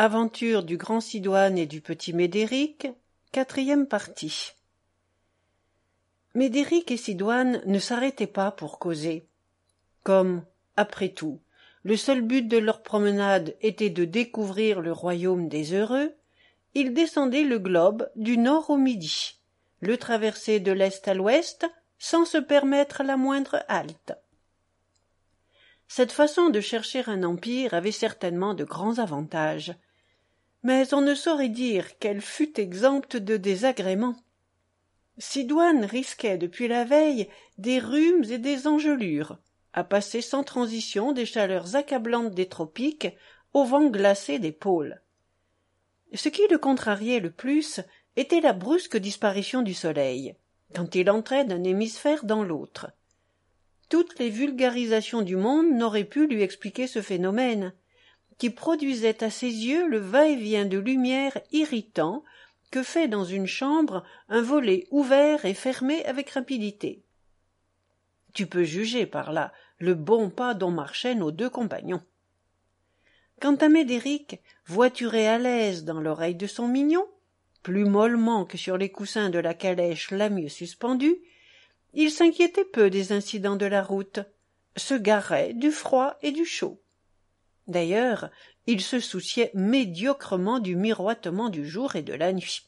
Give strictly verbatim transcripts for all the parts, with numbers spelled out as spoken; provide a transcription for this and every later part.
Aventure du grand Sidoine et du petit Médéric, quatrième partie. Médéric et Sidoine ne s'arrêtaient pas pour causer. Comme, après tout, le seul but de leur promenade était de découvrir le royaume des heureux, ils descendaient le globe du nord au midi, le traversaient de l'est à l'ouest, sans se permettre la moindre halte. Cette façon de chercher un empire avait certainement de grands avantages, mais on ne saurait dire qu'elle fût exempte de désagréments. Sidoine risquait depuis la veille des rhumes et des engelures, à passer sans transition des chaleurs accablantes des tropiques au vent glacé des pôles. Ce qui le contrariait le plus était la brusque disparition du soleil, quand il entrait d'un hémisphère dans l'autre. Toutes les vulgarisations du monde n'auraient pu lui expliquer ce phénomène, qui produisait à ses yeux le va-et-vient de lumière irritant que fait dans une chambre un volet ouvert et fermé avec rapidité. Tu peux juger par là le bon pas dont marchaient nos deux compagnons. Quant à Médéric, voituré à l'aise dans l'oreille de son mignon, plus mollement que sur les coussins de la calèche la mieux suspendue, il s'inquiétait peu des incidents de la route, se garait du froid et du chaud. D'ailleurs, il se souciait médiocrement du miroitement du jour et de la nuit.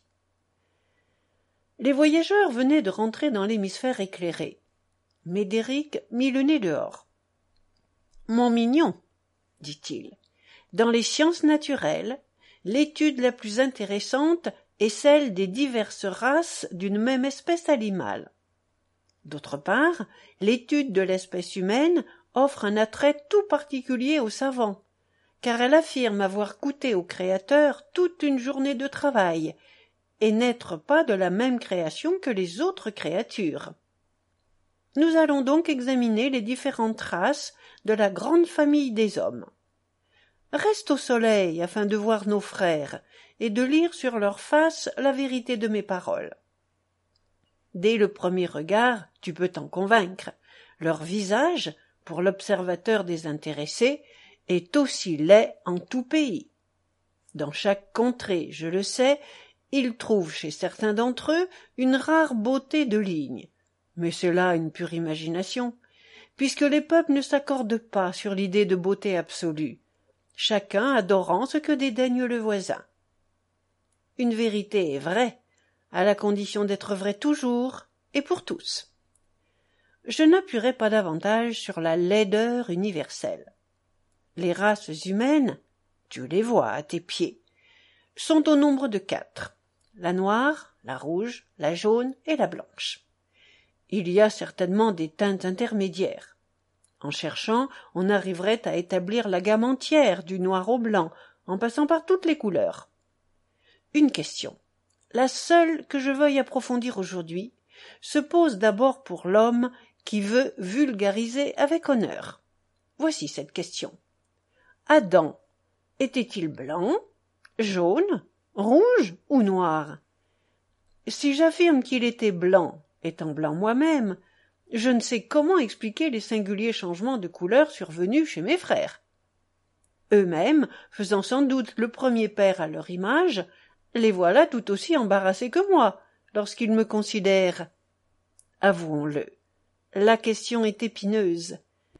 Les voyageurs venaient de rentrer dans l'hémisphère éclairé. Médéric mit le nez dehors. « Mon mignon, dit-il, dans les sciences naturelles, l'étude la plus intéressante est celle des diverses races d'une même espèce animale. D'autre part, l'étude de l'espèce humaine offre un attrait tout particulier aux savants, car elle affirme avoir coûté au Créateur toute une journée de travail, et n'être pas de la même création que les autres créatures. Nous allons donc examiner les différentes races de la grande famille des hommes. Reste au soleil afin de voir nos frères, et de lire sur leurs faces la vérité de mes paroles. Dès le premier regard, tu peux t'en convaincre, leur visage, pour l'observateur désintéressé, est aussi laid en tout pays. Dans chaque contrée, je le sais, ils trouvent chez certains d'entre eux une rare beauté de ligne, mais c'est là une pure imagination, puisque les peuples ne s'accordent pas sur l'idée de beauté absolue, chacun adorant ce que dédaigne le voisin. Une vérité est vraie, à la condition d'être vraie toujours et pour tous. Je n'appuierai pas davantage sur la laideur universelle. Les races humaines, tu les vois à tes pieds, sont au nombre de quatre, la noire, la rouge, la jaune et la blanche. Il y a certainement des teintes intermédiaires. En cherchant, on arriverait à établir la gamme entière du noir au blanc, en passant par toutes les couleurs. Une question, la seule que je veuille approfondir aujourd'hui, se pose d'abord pour l'homme qui veut vulgariser avec honneur. Voici cette question. Adam était-il blanc, jaune, rouge ou noir? Si j'affirme qu'il était blanc, étant blanc moi-même, je ne sais comment expliquer les singuliers changements de couleur survenus chez mes frères. Eux-mêmes, faisant sans doute le premier père à leur image, les voilà tout aussi embarrassés que moi, lorsqu'ils me considèrent. Avouons-le, la question est épineuse.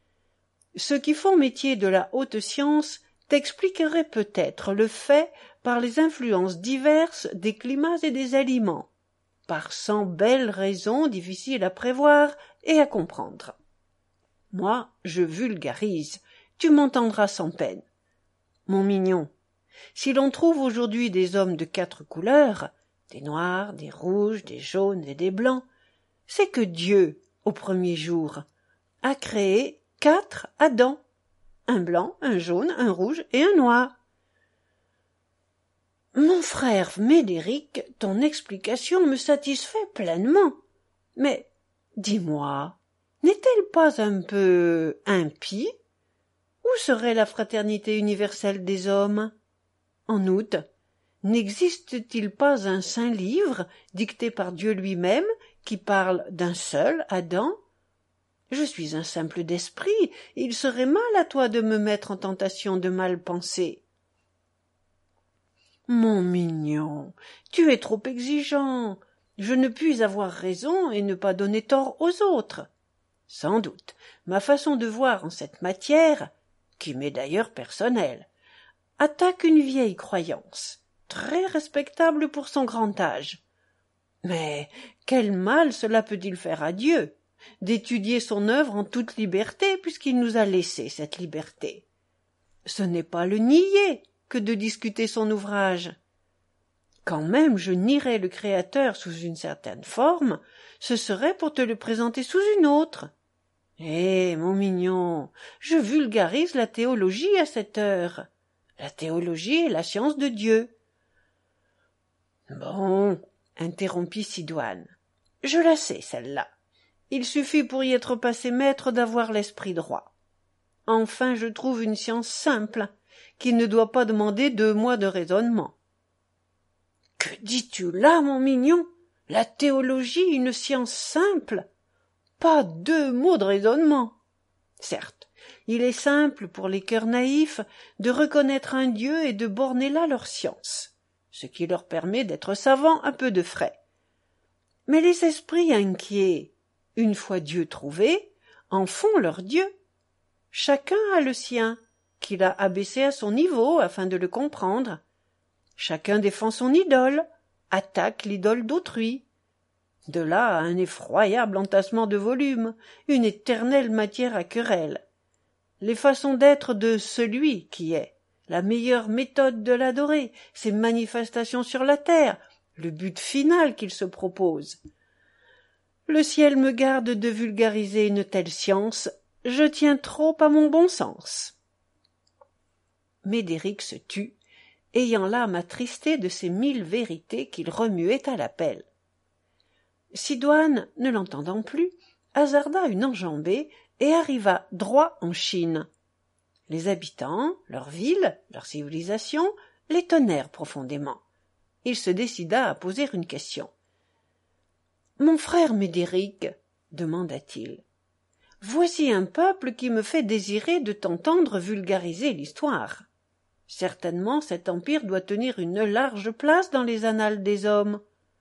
Ceux qui font métier de la haute science t'expliqueraient peut-être le fait par les influences diverses des climats et des aliments, par cent belles raisons difficiles à prévoir et à comprendre. Moi, je vulgarise, tu m'entendras sans peine. Mon mignon, si l'on trouve aujourd'hui des hommes de quatre couleurs, des noirs, des rouges, des jaunes et des blancs, c'est que Dieu, au premier jour, a créé quatre Adams, un blanc, un jaune, un rouge et un noir. Mon frère Médéric, ton explication me satisfait pleinement. Mais, dis-moi, n'est-elle pas un peu impie? Où serait la fraternité universelle des hommes? En outre, n'existe-t-il pas un saint livre, dicté par Dieu lui-même, qui parle d'un seul Adam? Je suis un simple d'esprit, il serait mal à toi de me mettre en tentation de mal penser. Mon mignon, tu es trop exigeant. Je ne puis avoir raison et ne pas donner tort aux autres. Sans doute, ma façon de voir en cette matière, qui m'est d'ailleurs personnelle, attaque une vieille croyance, très respectable pour son grand âge. Mais quel mal cela peut-il faire à Dieu, d'étudier son œuvre en toute liberté, puisqu'il nous a laissé cette liberté? Ce n'est pas le nier que de discuter son ouvrage. Quand même je nierais le Créateur sous une certaine forme, ce serait pour te le présenter sous une autre. Eh, mon mignon, je vulgarise la théologie à cette heure. La théologie est la science de Dieu. Bon, interrompit Sidoine, je la sais, celle-là. Il suffit pour y être passé maître d'avoir l'esprit droit. Enfin, je trouve une science simple, qui ne doit pas demander deux mois de raisonnement. Que dis-tu là, mon mignon? La théologie, une science simple? Pas deux mots de raisonnement. Certes, il est simple pour les cœurs naïfs de reconnaître un Dieu et de borner là leur science, ce qui leur permet d'être savants à peu de frais. Mais les esprits inquiets, une fois Dieu trouvé, en font leur Dieu. Chacun a le sien, qu'il a abaissé à son niveau afin de le comprendre. Chacun défend son idole, attaque l'idole d'autrui. De là un effroyable entassement de volumes, une éternelle matière à querelle. Les façons d'être de celui qui est, la meilleure méthode de l'adorer, ses manifestations sur la terre, le but final qu'il se propose. Le ciel me garde de vulgariser une telle science, je tiens trop à mon bon sens. Médéric se tut, ayant l'âme attristée de ces mille vérités qu'il remuait à la pelle. Sidoine, ne l'entendant plus, hasarda une enjambée et arriva droit en Chine. Les habitants, leur ville, leur civilisation, l'étonnèrent profondément. Il se décida à poser une question. « Mon frère Médéric, demanda-t-il, voici un peuple qui me fait désirer de t'entendre vulgariser l'histoire. Certainement cet empire doit tenir une large place dans les annales des hommes. »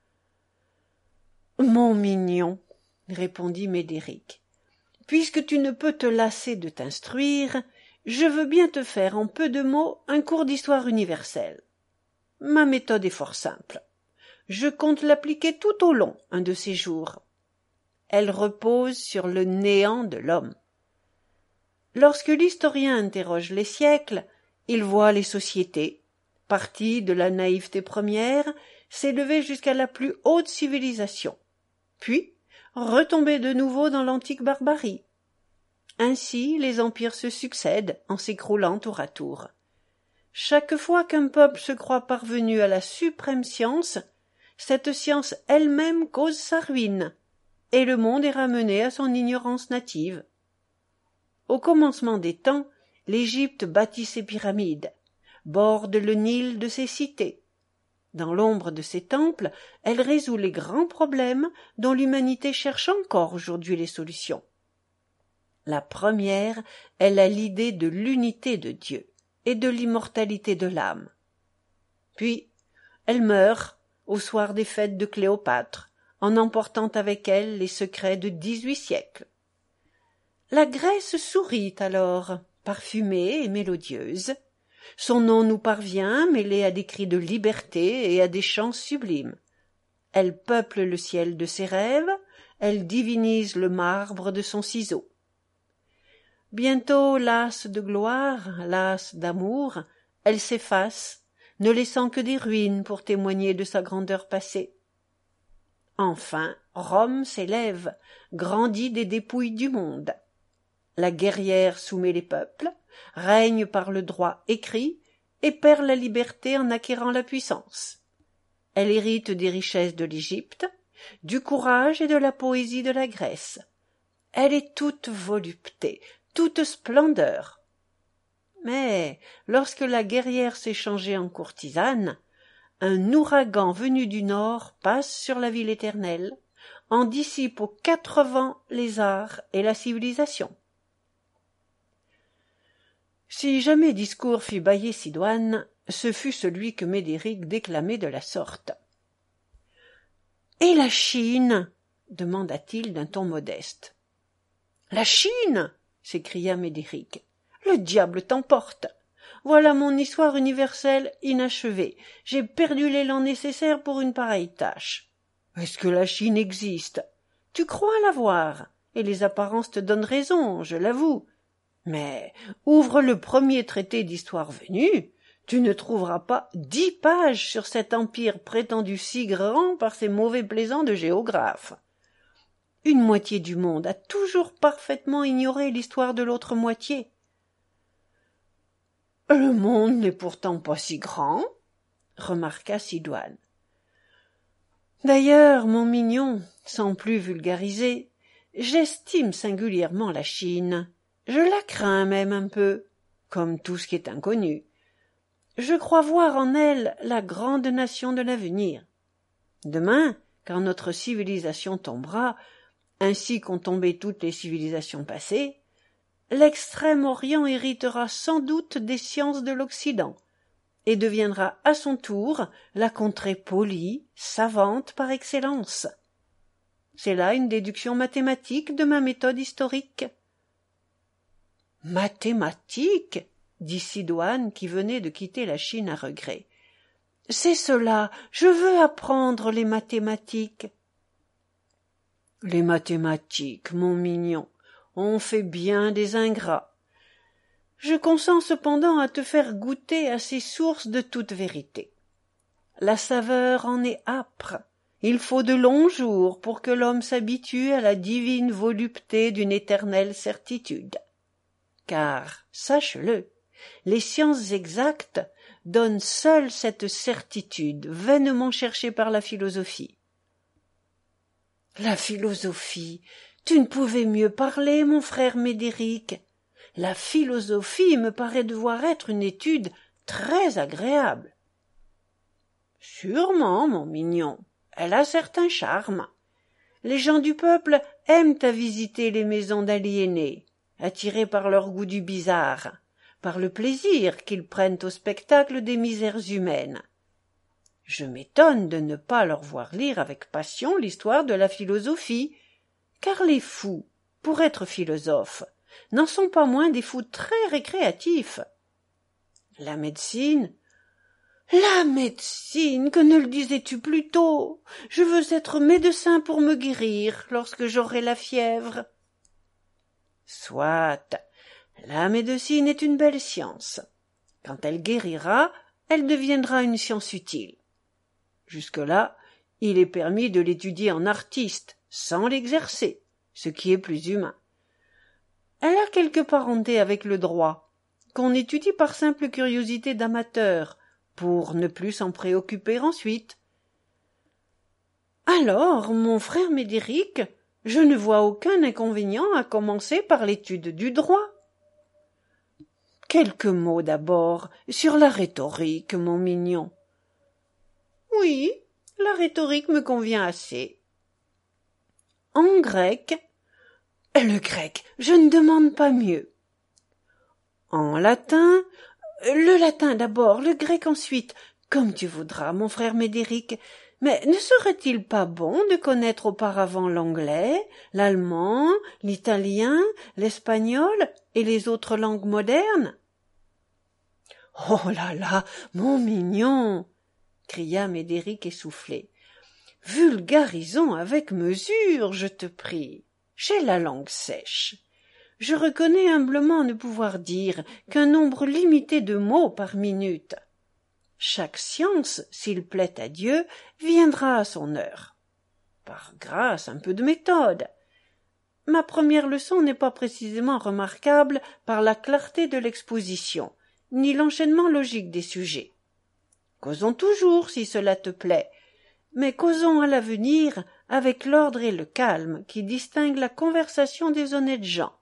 « Mon mignon, répondit Médéric, puisque tu ne peux te lasser de t'instruire, je veux bien te faire en peu de mots un cours d'histoire universelle. Ma méthode est fort simple. Je compte l'appliquer tout au long un de ces jours. Elle repose sur le néant de l'homme. Lorsque l'historien interroge les siècles, il voit les sociétés, parties de la naïveté première, s'élever jusqu'à la plus haute civilisation, puis retomber de nouveau dans l'antique barbarie. Ainsi les empires se succèdent en s'écroulant tour à tour. Chaque fois qu'un peuple se croit parvenu à la suprême science, cette science elle-même cause sa ruine, et le monde est ramené à son ignorance native. Au commencement des temps, l'Égypte bâtit ses pyramides, borde le Nil de ses cités. Dans l'ombre de ses temples, elle résout les grands problèmes dont l'humanité cherche encore aujourd'hui les solutions. La première, elle a l'idée de l'unité de Dieu et de l'immortalité de l'âme. Puis, elle meurt au soir des fêtes de Cléopâtre, en emportant avec elle les secrets de dix-huit siècles. La Grèce sourit alors, parfumée et mélodieuse. Son nom nous parvient, mêlé à des cris de liberté et à des chants sublimes. Elle peuple le ciel de ses rêves, elle divinise le marbre de son ciseau. Bientôt, lasse de gloire, lasse d'amour, elle s'efface, ne laissant que des ruines pour témoigner de sa grandeur passée. Enfin, Rome s'élève, grandit des dépouilles du monde. La guerrière soumet les peuples, règne par le droit écrit et perd la liberté en acquérant la puissance. Elle hérite des richesses de l'Égypte, du courage et de la poésie de la Grèce. Elle est toute volupté, toute splendeur. Mais lorsque la guerrière s'est changée en courtisane, un ouragan venu du nord passe sur la ville éternelle, en dissipe aux quatre vents les arts et la civilisation. Si jamais discours fut bâillé Sidoine, Ce fut celui que Médéric déclamait de la sorte. « Et la Chine ?» demanda-t-il d'un ton modeste. « La Chine !» s'écria Médéric. « Le diable t'emporte ! Voilà mon histoire universelle inachevée. J'ai perdu l'élan nécessaire pour une pareille tâche. Est-ce que la Chine existe? Tu crois la voir, et les apparences te donnent raison, je l'avoue. Mais ouvre le premier traité d'histoire venu, tu ne trouveras pas dix pages sur cet empire prétendu si grand par ces mauvais plaisants de géographes. Une moitié du monde a toujours parfaitement ignoré l'histoire de l'autre moitié. Le monde n'est pourtant pas si grand, remarqua Sidoine. D'ailleurs, mon mignon, sans plus vulgariser, j'estime singulièrement la Chine. Je la crains même un peu, comme tout ce qui est inconnu. Je crois voir en elle la grande nation de l'avenir. Demain, quand notre civilisation tombera, ainsi qu'ont tombé toutes les civilisations passées, l'Extrême-Orient héritera sans doute des sciences de l'Occident et deviendra à son tour la contrée polie, savante par excellence. C'est là une déduction mathématique de ma méthode historique. « Mathématique ?» dit Sidoine, qui venait de quitter la Chine à regret. « C'est cela, je veux apprendre les mathématiques. »« Les mathématiques, mon mignon, on fait bien des ingrats. Je consens cependant à te faire goûter à ces sources de toute vérité. La saveur en est âpre. Il faut de longs jours pour que l'homme s'habitue à la divine volupté d'une éternelle certitude. Car, sache-le, les sciences exactes donnent seules cette certitude vainement cherchée par la philosophie. La philosophie, tu ne pouvais mieux parler, mon frère Médéric. La philosophie me paraît devoir être une étude très agréable. Sûrement, mon mignon, elle a certains charmes. Les gens du peuple aiment à visiter les maisons d'aliénés, attirés par leur goût du bizarre, par le plaisir qu'ils prennent au spectacle des misères humaines. Je m'étonne de ne pas leur voir lire avec passion l'histoire de la philosophie, car les fous, pour être philosophes, n'en sont pas moins des fous très récréatifs. La médecine, la médecine, que ne le disais-tu plus tôt? Je veux être médecin pour me guérir lorsque j'aurai la fièvre. Soit, la médecine est une belle science. Quand elle guérira, elle deviendra une science utile. Jusque-là, il est permis de l'étudier en artiste, sans l'exercer, ce qui est plus humain. Elle a quelque parenté avec le droit, qu'on étudie par simple curiosité d'amateur, pour ne plus s'en préoccuper ensuite. Alors, mon frère Médéric, je ne vois aucun inconvénient à commencer par l'étude du droit. Quelques mots d'abord sur la rhétorique, mon mignon. Oui, la rhétorique me convient assez. En grec, le grec, je ne demande pas mieux. En latin, le latin d'abord, le grec ensuite, comme tu voudras, mon frère Médéric, mais ne serait-il pas bon de connaître auparavant l'anglais, l'allemand, l'italien, l'espagnol et les autres langues modernes? Oh là là, mon mignon, cria Médéric essoufflé. Vulgarisons avec mesure, je te prie. J'ai la langue sèche. Je reconnais humblement ne pouvoir dire qu'un nombre limité de mots par minute. Chaque science, s'il plaît à Dieu, viendra à son heure. Par grâce, un peu de méthode. Ma première leçon n'est pas précisément remarquable par la clarté de l'exposition, ni l'enchaînement logique des sujets. Causons toujours, si cela te plaît, mais causons à l'avenir avec l'ordre et le calme qui distinguent la conversation des honnêtes gens.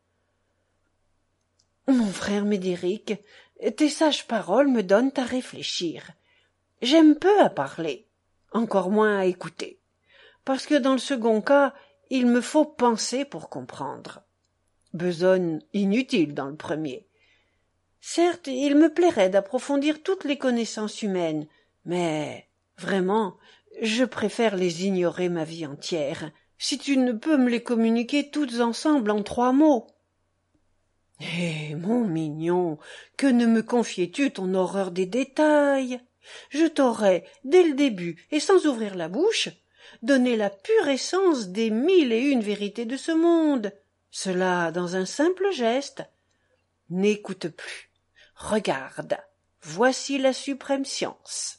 Mon frère Médéric, tes sages paroles me donnent à réfléchir. J'aime peu à parler, encore moins à écouter, parce que dans le second cas, il me faut penser pour comprendre. Besogne inutile dans le premier. Certes, il me plairait d'approfondir toutes les connaissances humaines, mais, vraiment, je préfère les ignorer ma vie entière, si tu ne peux me les communiquer toutes ensemble en trois mots. Eh, mon mignon, que ne me confiais-tu ton horreur des détails? Je t'aurais, dès le début, et sans ouvrir la bouche, donné la pure essence des mille et une vérités de ce monde, cela dans un simple geste. N'écoute plus. Regarde, voici la suprême science.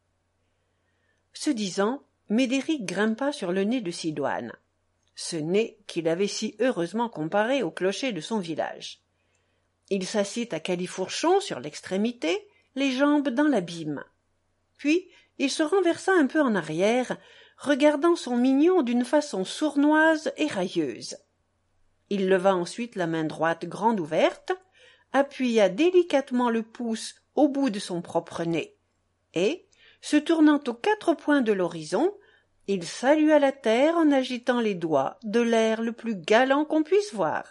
Ce disant, Médéric grimpa sur le nez de Sidoine, ce nez qu'il avait si heureusement comparé au clocher de son village. Il s'assit à califourchon sur l'extrémité, les jambes dans l'abîme. Puis il se renversa un peu en arrière, regardant son mignon d'une façon sournoise et railleuse. Il leva ensuite la main droite grande ouverte, appuya délicatement le pouce au bout de son propre nez, et, se tournant aux quatre points de l'horizon, il salua la terre en agitant les doigts de l'air le plus galant qu'on puisse voir.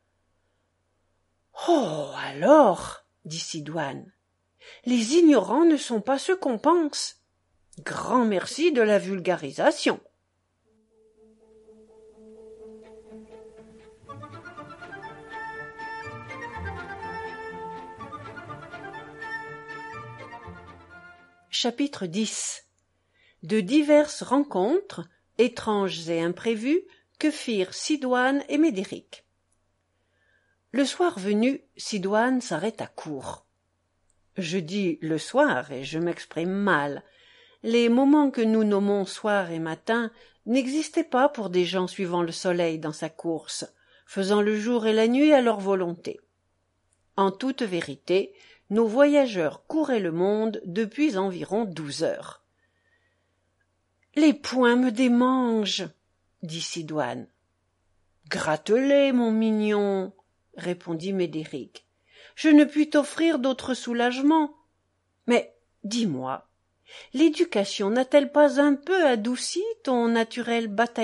« Oh, alors, dit Sidoine, les ignorants ne sont pas ceux qu'on pense. Grand merci de la vulgarisation. » Chapitre dix. De diverses rencontres, étranges et imprévues, que firent Sidoine et Médéric. Le soir venu, Sidoine s'arrêta court. Je dis le soir, et je m'exprime mal. Les moments que nous nommons soir et matin n'existaient pas pour des gens suivant le soleil dans sa course, faisant le jour et la nuit à leur volonté. En toute vérité, nos voyageurs couraient le monde depuis environ douze heures. « Les poings me démangent, » dit Sidoine. « Gratte-les, mon mignon, » répondit Médéric. « Je ne puis t'offrir d'autre soulagement. Mais, dis-moi, l'éducation n'a-t-elle pas un peu adouci ton naturel batailleur ? »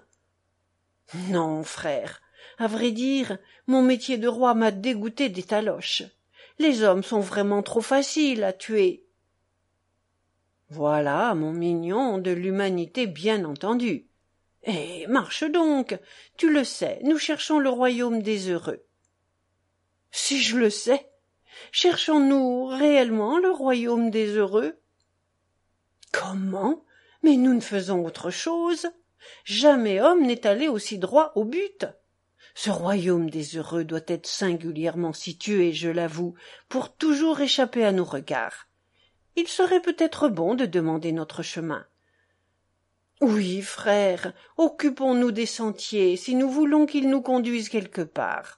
« Non, frère, à vrai dire, mon métier de roi m'a dégoûté des taloches. Les hommes sont vraiment trop faciles à tuer. » « Voilà, mon mignon, de l'humanité bien entendue. Eh, marche donc, tu le sais, nous cherchons le royaume des heureux. » « Si je le sais, cherchons-nous réellement le royaume des heureux ? » ?»« Comment ? Mais nous ne faisons autre chose. Jamais homme n'est allé aussi droit au but. Ce royaume des heureux doit être singulièrement situé, je l'avoue, pour toujours échapper à nos regards. Il serait peut-être bon de demander notre chemin. Oui, frère, occupons-nous des sentiers, si nous voulons qu'ils nous conduisent quelque part.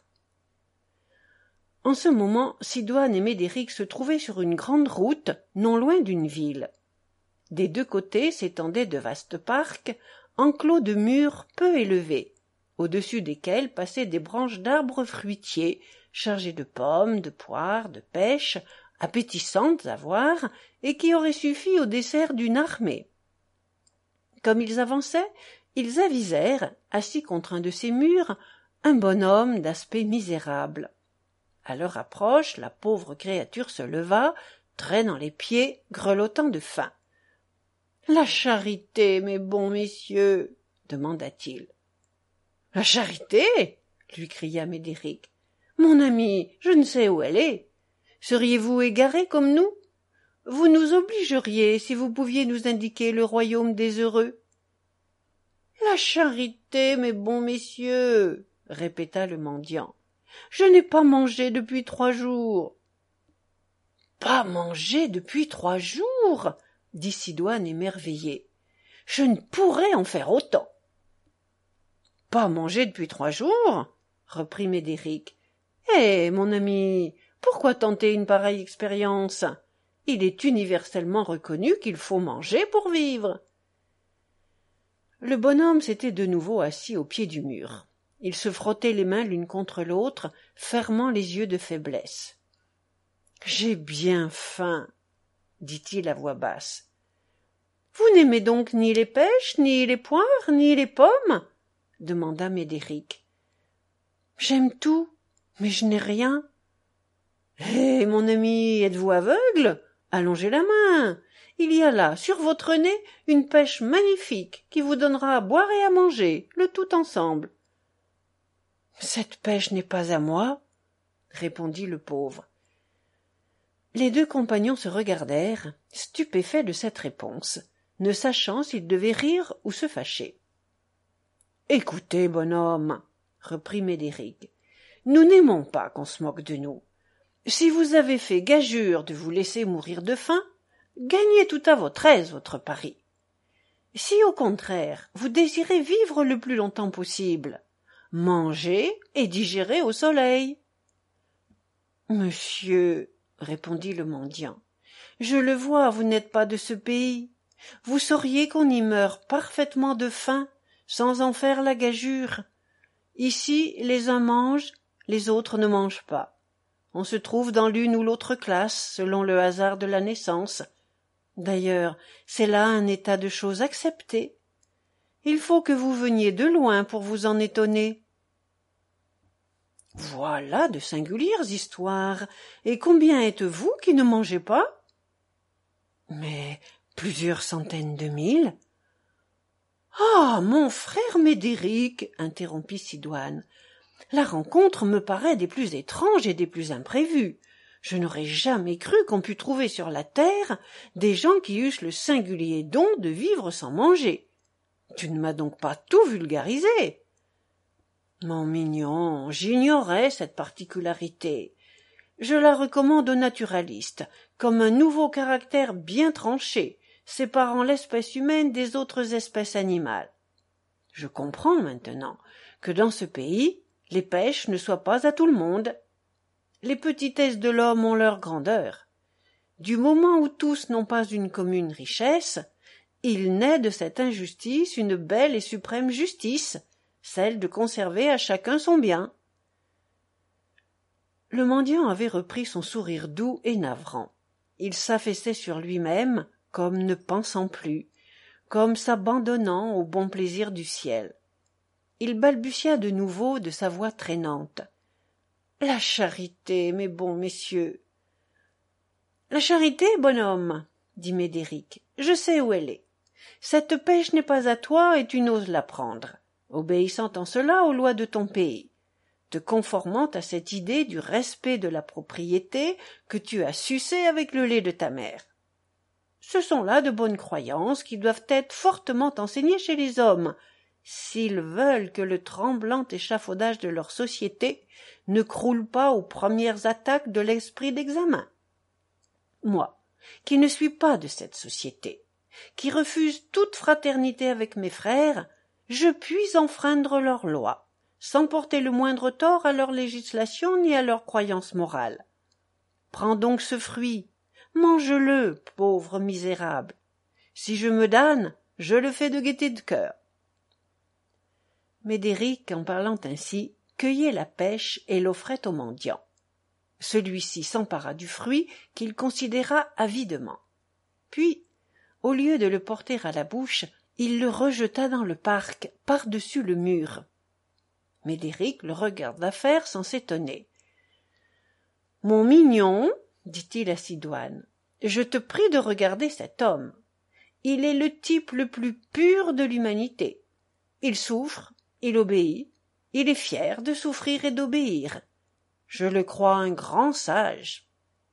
En ce moment, Sidoine et Médéric se trouvaient sur une grande route, non loin d'une ville. Des deux côtés s'étendaient de vastes parcs, enclos de murs peu élevés, au-dessus desquels passaient des branches d'arbres fruitiers, chargées de pommes, de poires, de pêches, appétissantes à voir, et qui auraient suffi au dessert d'une armée. Comme ils avançaient, ils avisèrent, assis contre un de ces murs, un bonhomme d'aspect misérable. À leur approche, la pauvre créature se leva, traînant les pieds, grelottant de faim. « La charité, mes bons messieurs » demanda-t-il. « La charité » lui cria Médéric. « Mon ami, je ne sais où elle est. Seriez-vous égarés comme nous ? Vous nous obligeriez si vous pouviez nous indiquer le royaume des heureux. »« La charité, mes bons messieurs » répéta le mendiant. « Je n'ai pas mangé depuis trois jours. »« Pas mangé depuis trois jours ?» dit Sidoine émerveillé. « Je ne pourrais en faire autant. »« Pas mangé depuis trois jours ?» reprit Médéric. « Eh, mon ami, pourquoi tenter une pareille expérience ? Il est universellement reconnu qu'il faut manger pour vivre. » Le bonhomme s'était de nouveau assis au pied du mur. Il se frottait les mains l'une contre l'autre, fermant les yeux de faiblesse. « J'ai bien faim, » dit-il à voix basse. « Vous n'aimez donc ni les pêches, ni les poires, ni les pommes ?» demanda Médéric. « J'aime tout, mais je n'ai rien. »« Eh, mon ami, êtes-vous aveugle? Allongez la main. Il y a là, sur votre nez, une pêche magnifique qui vous donnera à boire et à manger, le tout ensemble. Cette pêche n'est pas à moi, répondit le pauvre. Les deux compagnons se regardèrent, stupéfaits de cette réponse, ne sachant s'ils devaient rire ou se fâcher. Écoutez, bonhomme, reprit Médéric, nous n'aimons pas qu'on se moque de nous. Si vous avez fait gageure de vous laisser mourir de faim, gagnez tout à votre aise votre pari. Si au contraire vous désirez vivre le plus longtemps possible, mangez et digérez au soleil. Monsieur, répondit le mendiant, je le vois, vous n'êtes pas de ce pays. Vous sauriez qu'on y meurt parfaitement de faim, sans en faire la gageure. Ici, les uns mangent, les autres ne mangent pas. On se trouve dans l'une ou l'autre classe, selon le hasard de la naissance. D'ailleurs, c'est là un état de choses accepté. Il faut que vous veniez de loin pour vous en étonner. Voilà de singulières histoires. Et combien êtes-vous qui ne mangez pas? Mais plusieurs centaines de mille. Ah, mon frère Médéric, interrompit Sidoine, la rencontre me paraît des plus étranges et des plus imprévues. Je n'aurais jamais cru qu'on pût trouver sur la terre des gens qui eussent le singulier don de vivre sans manger. Tu ne m'as donc pas tout vulgarisé. Mon mignon, j'ignorais cette particularité. Je la recommande aux naturalistes, comme un nouveau caractère bien tranché, séparant l'espèce humaine des autres espèces animales. Je comprends maintenant que dans ce pays, les pêches ne soient pas à tout le monde. Les petitesses de l'homme ont leur grandeur. Du moment où tous n'ont pas une commune richesse, il naît de cette injustice une belle et suprême justice, celle de conserver à chacun son bien. Le mendiant avait repris son sourire doux et navrant. Il s'affaissait sur lui-même, comme ne pensant plus, comme s'abandonnant au bon plaisir du ciel. Il balbutia de nouveau de sa voix traînante. « La charité, mes bons messieurs !»« La charité, bonhomme, » dit Médéric, « je sais où elle est. Cette pêche n'est pas à toi et tu n'oses la prendre, obéissant en cela aux lois de ton pays, te conformant à cette idée du respect de la propriété que tu as sucée avec le lait de ta mère. Ce sont là de bonnes croyances qui doivent être fortement enseignées chez les hommes, s'ils veulent que le tremblant échafaudage de leur société ne croule pas aux premières attaques de l'esprit d'examen. Moi, qui ne suis pas de cette société, qui refuse toute fraternité avec mes frères, je puis enfreindre leurs lois, sans porter le moindre tort à leur législation ni à leurs croyances morales. Prends donc ce fruit, mange-le, pauvre misérable. Si je me damne, je le fais de gaieté de cœur. Médéric, en parlant ainsi, cueillait la pêche et l'offrait au mendiant. Celui-ci s'empara du fruit qu'il considéra avidement. Puis, au lieu de le porter à la bouche, il le rejeta dans le parc, par-dessus le mur. Médéric le regarda faire sans s'étonner. « Mon mignon, dit-il à Sidoine, je te prie de regarder cet homme. Il est le type le plus pur de l'humanité. Il souffre, il obéit, il est fier de souffrir et d'obéir. Je le crois un grand sage. »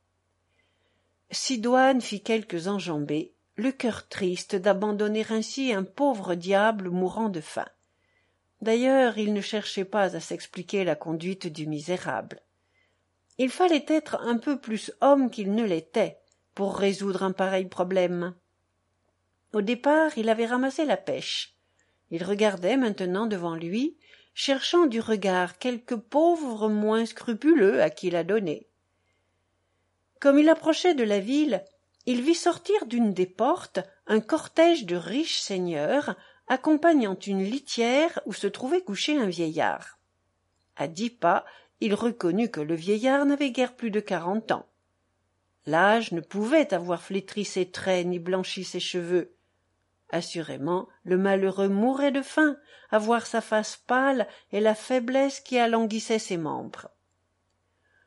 Sidoine fit quelques enjambées, le cœur triste d'abandonner ainsi un pauvre diable mourant de faim. D'ailleurs, il ne cherchait pas à s'expliquer la conduite du misérable. Il fallait être un peu plus homme qu'il ne l'était pour résoudre un pareil problème. Au départ, il avait ramassé la pêche. Il regardait maintenant devant lui, cherchant du regard quelque pauvre moins scrupuleux à qui la donner. Comme il approchait de la ville, il vit sortir d'une des portes un cortège de riches seigneurs accompagnant une litière où se trouvait couché un vieillard. À dix pas, il reconnut que le vieillard n'avait guère plus de quarante ans. L'âge ne pouvait avoir flétri ses traits ni blanchi ses cheveux. Assurément, le malheureux mourait de faim à voir sa face pâle et la faiblesse qui alanguissait ses membres.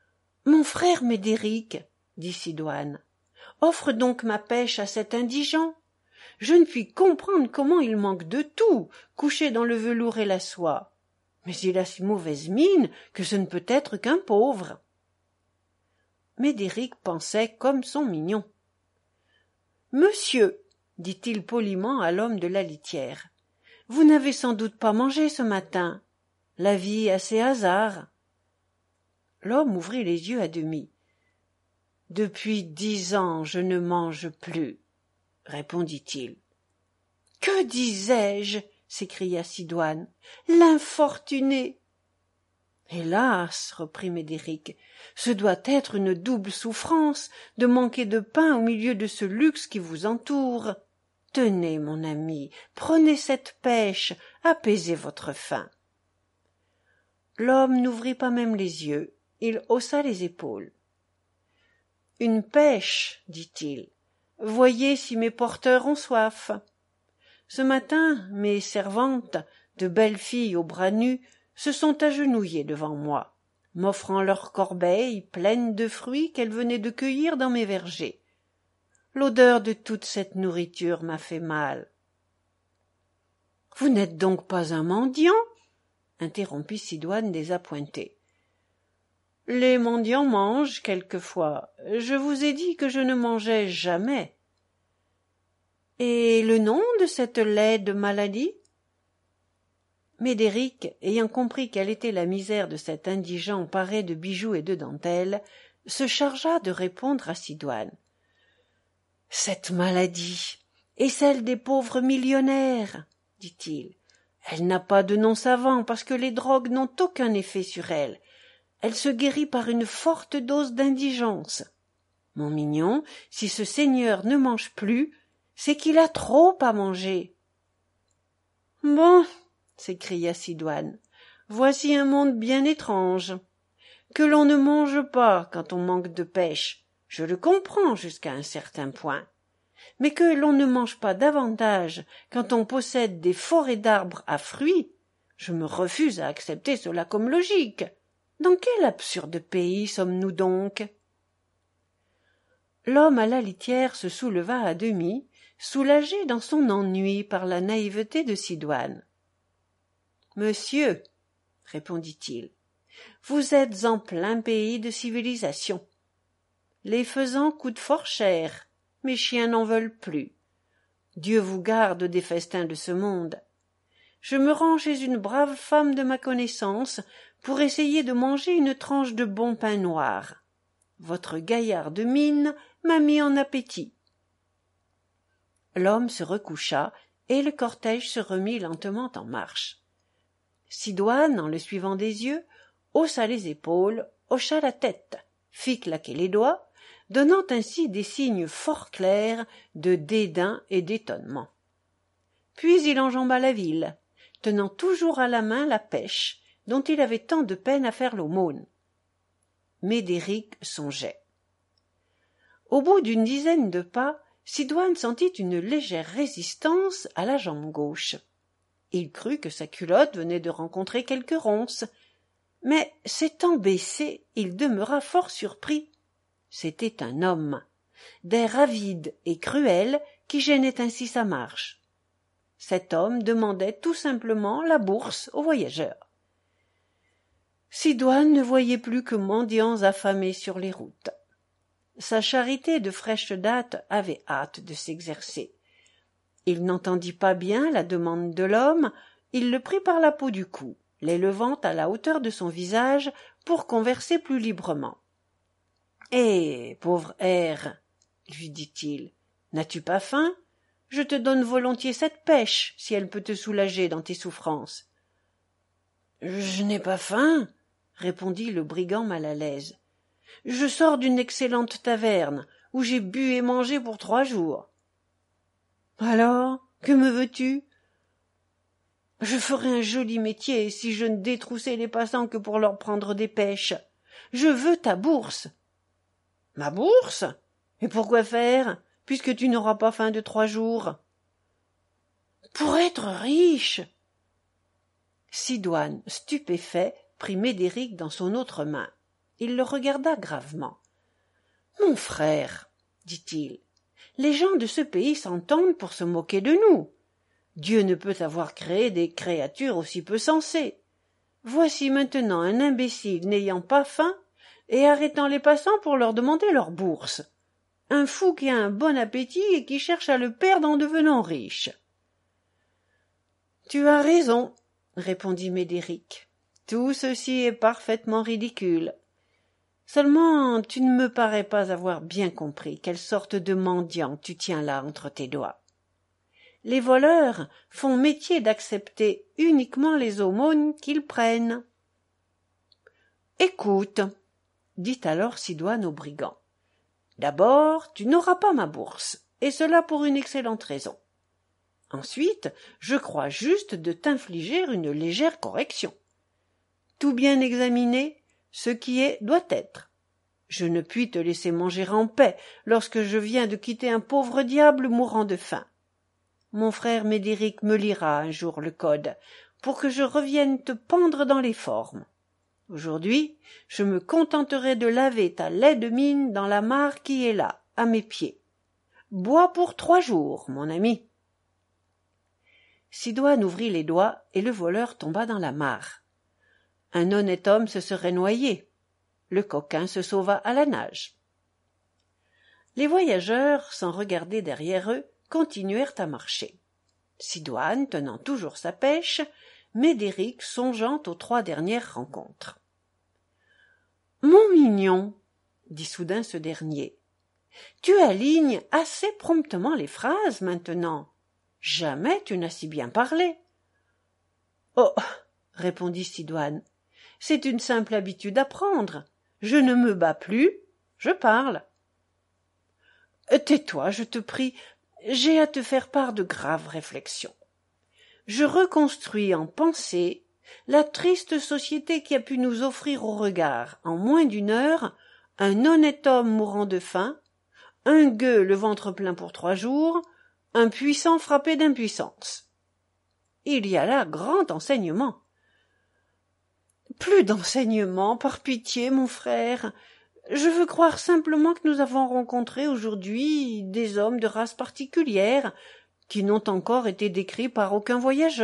Mon frère Médéric, dit Sidoine, offre donc ma pêche à cet indigent. Je ne puis comprendre comment il manque de tout, couché dans le velours et la soie. Mais il a si mauvaise mine que ce ne peut être qu'un pauvre. Médéric pensait comme son mignon. Monsieur, dit-il poliment à l'homme de la litière, vous n'avez sans doute pas mangé ce matin. La vie a ses hasards. L'homme ouvrit les yeux à demi. Depuis dix ans je ne mange plus, répondit-il. Que disais-je? S'écria Sidoine. L'infortuné! Hélas, reprit Médéric, ce doit être une double souffrance de manquer de pain au milieu de ce luxe qui vous entoure. Tenez, mon ami, prenez cette pêche, apaisez votre faim. L'homme n'ouvrit pas même les yeux, il haussa les épaules. Une pêche, dit-il. Voyez si mes porteurs ont soif. Ce matin, mes servantes, de belles filles aux bras nus, se sont agenouillées devant moi, m'offrant leurs corbeilles pleines de fruits qu'elles venaient de cueillir dans mes vergers. L'odeur de toute cette nourriture m'a fait mal. « Vous n'êtes donc pas un mendiant ?» interrompit Sidoine désappointé. « Les mendiants mangent quelquefois. Je vous ai dit que je ne mangeais jamais. »« Et le nom de cette laide maladie ?» Médéric, ayant compris quelle était la misère de cet indigent paré de bijoux et de dentelles, se chargea de répondre à Sidoine. « Cette maladie est celle des pauvres millionnaires, dit-il. Elle n'a pas de nom savant parce que les drogues n'ont aucun effet sur elle. Elle se guérit par une forte dose d'indigence. Mon mignon, si ce seigneur ne mange plus, c'est qu'il a trop à manger. »« Bon, » s'écria Sidoine, « voici un monde bien étrange. Que l'on ne mange pas quand on manque de pêche, je le comprends jusqu'à un certain point. Mais que l'on ne mange pas davantage quand on possède des forêts d'arbres à fruits, je me refuse à accepter cela comme logique. Dans quel absurde pays sommes-nous donc ?» L'homme à la litière se souleva à demi, soulagé dans son ennui par la naïveté de Sidoine. « Monsieur, répondit-il, vous êtes en plein pays de civilisation. Les faisans coûtent fort cher, mes chiens n'en veulent plus. Dieu vous garde des festins de ce monde. Je me rends chez une brave femme de ma connaissance pour essayer de manger une tranche de bon pain noir. Votre gaillard de mine m'a mis en appétit. » L'homme se recoucha et le cortège se remit lentement en marche. Sidoine, en le suivant des yeux, haussa les épaules, hocha la tête, fit claquer les doigts, donnant ainsi des signes fort clairs de dédain et d'étonnement. Puis il enjamba la ville, tenant toujours à la main la pêche, dont il avait tant de peine à faire l'aumône. Médéric songeait. Au bout d'une dizaine de pas, Sidoine sentit une légère résistance à la jambe gauche. Il crut que sa culotte venait de rencontrer quelque ronce, mais s'étant baissé, il demeura fort surpris. C'était un homme, d'air avide et cruel, qui gênait ainsi sa marche. Cet homme demandait tout simplement la bourse aux voyageurs. Sidoine ne voyait plus que mendiants affamés sur les routes. Sa charité de fraîche date avait hâte de s'exercer. Il n'entendit pas bien la demande de l'homme, il le prit par la peau du cou, l'élevant à la hauteur de son visage pour converser plus librement. « Eh, pauvre hère, lui dit-il, n'as-tu pas faim? Je te donne volontiers cette pêche, si elle peut te soulager dans tes souffrances. »« Je n'ai pas faim, » répondit le brigand mal à l'aise. « Je sors d'une excellente taverne, où j'ai bu et mangé pour trois jours. »« Alors, que me veux-tu ? » ?»« Je ferais un joli métier si je ne détroussais les passants que pour leur prendre des pêches. Je veux ta bourse. »« Ma bourse ? Et pourquoi faire, puisque tu n'auras pas faim de trois jours ? » ?»« Pour être riche. » Sidoine, stupéfait, prit Médéric dans son autre main. Il le regarda gravement. « Mon frère, dit-il, les gens de ce pays s'entendent pour se moquer de nous. Dieu ne peut avoir créé des créatures aussi peu sensées. Voici maintenant un imbécile n'ayant pas faim et arrêtant les passants pour leur demander leur bourse. Un fou qui a un bon appétit et qui cherche à le perdre en devenant riche. »« Tu as raison, » répondit Médéric. « Tout ceci est parfaitement ridicule. Seulement, tu ne me parais pas avoir bien compris quelle sorte de mendiant tu tiens là entre tes doigts. Les voleurs font métier d'accepter uniquement les aumônes qu'ils prennent. »« Écoute, » dit alors Sidoine au brigand. « D'abord, tu n'auras pas ma bourse, et cela pour une excellente raison. Ensuite, je crois juste de t'infliger une légère correction. Tout bien examiner, ce qui est doit être. Je ne puis te laisser manger en paix lorsque je viens de quitter un pauvre diable mourant de faim. Mon frère Médéric me lira un jour le code, pour que je revienne te pendre dans les formes. Aujourd'hui, je me contenterai de laver ta laide mine dans la mare qui est là, à mes pieds. Bois pour trois jours, mon ami. » Sidoine ouvrit les doigts et le voleur tomba dans la mare. Un honnête homme se serait noyé. Le coquin se sauva à la nage. Les voyageurs, sans regarder derrière eux, continuèrent à marcher. Sidoine tenant toujours sa pêche, Médéric songeant aux trois dernières rencontres. « Mon mignon, dit soudain ce dernier, tu alignes assez promptement les phrases maintenant. Jamais tu n'as si bien parlé. »« Oh, répondit Sidoine, c'est une simple habitude à prendre. Je ne me bats plus, je parle. »« Tais-toi, je te prie, j'ai à te faire part de graves réflexions. Je reconstruis en pensée la triste société qui a pu nous offrir au regard, en moins d'une heure, un honnête homme mourant de faim, un gueux le ventre plein pour trois jours, un puissant frappé d'impuissance. Il y a là grand enseignement. »« Plus d'enseignement, par pitié, mon frère. Je veux croire simplement que nous avons rencontré aujourd'hui des hommes de race particulière, qui n'ont encore été décrits par aucun voyageur. »«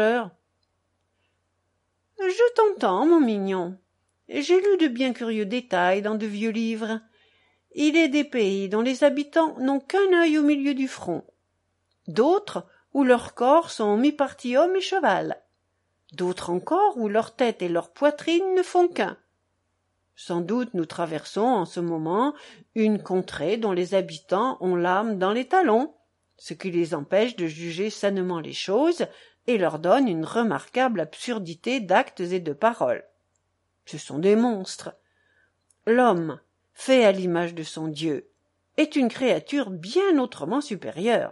Je t'entends, mon mignon. J'ai lu de bien curieux détails dans de vieux livres. Il est des pays dont les habitants n'ont qu'un œil au milieu du front, d'autres où leurs corps sont mi-partie homme et cheval, d'autres encore où leur tête et leur poitrine ne font qu'un. Sans doute nous traversons en ce moment une contrée dont les habitants ont l'âme dans les talons, ce qui les empêche de juger sainement les choses et leur donne une remarquable absurdité d'actes et de paroles. Ce sont des monstres. L'homme, fait à l'image de son Dieu, est une créature bien autrement supérieure.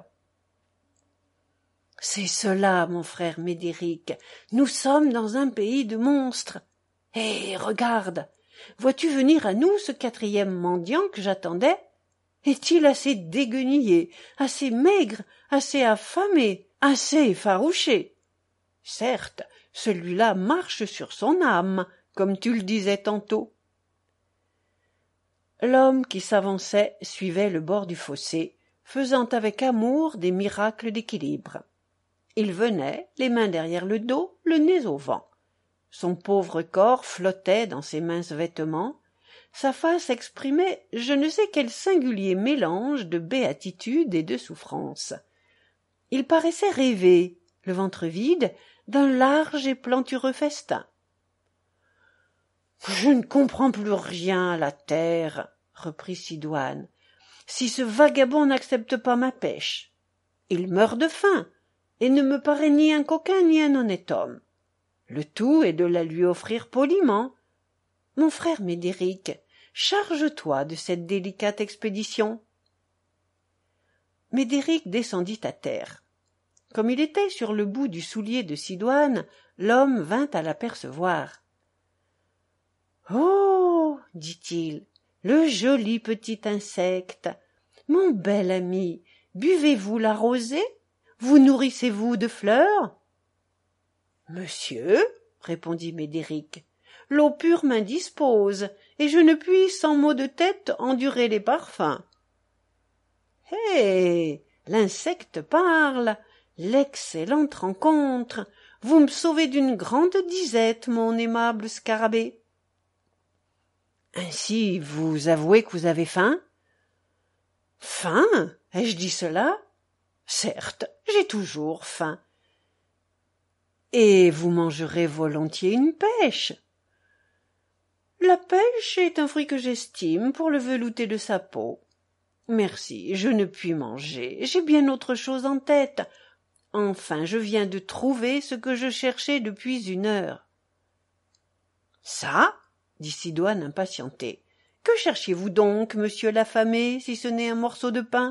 C'est cela, mon frère Médéric, nous sommes dans un pays de monstres. Hé, regarde, vois-tu venir à nous ce quatrième mendiant que j'attendais? Est-il assez déguenillé, assez maigre, assez affamé, assez effarouché? Certes, celui-là marche sur son âme, comme tu le disais tantôt. L'homme qui s'avançait suivait le bord du fossé, faisant avec amour des miracles d'équilibre. Il venait, les mains derrière le dos, le nez au vent. Son pauvre corps flottait dans ses minces vêtements, sa face exprimait je ne sais quel singulier mélange de béatitude et de souffrance. Il paraissait rêver, le ventre vide, d'un large et plantureux festin. « Je ne comprends plus rien à la terre, » reprit Sidoine, « si ce vagabond n'accepte pas ma pêche. Il meurt de faim, et ne me paraît ni un coquin ni un honnête homme. Le tout est de la lui offrir poliment. Mon frère Médéric, charge-toi de cette délicate expédition. » Médéric descendit à terre. Comme il était sur le bout du soulier de Sidoine, l'homme vint à l'apercevoir. « Oh, dit-il, le joli petit insecte, mon bel ami, buvez-vous la rosée? Vous nourrissez-vous de fleurs? »« Monsieur, répondit Médéric, l'eau pure m'indispose, et je ne puis, sans maux de tête, endurer les parfums. Hé, l'insecte parle, l'excellente rencontre, vous me sauvez d'une grande disette, mon aimable scarabée. Ainsi, vous avouez que vous avez faim? Faim? Ai-je dit cela? Certes, j'ai toujours faim. Et vous mangerez volontiers une pêche? La pêche est un fruit que j'estime pour le velouté de sa peau. Merci, je ne puis manger, j'ai bien autre chose en tête. Enfin, je viens de trouver ce que je cherchais depuis une heure. Ça? Dit Sidoine impatienté. Que cherchiez-vous donc, monsieur l'affamé, si ce n'est un morceau de pain?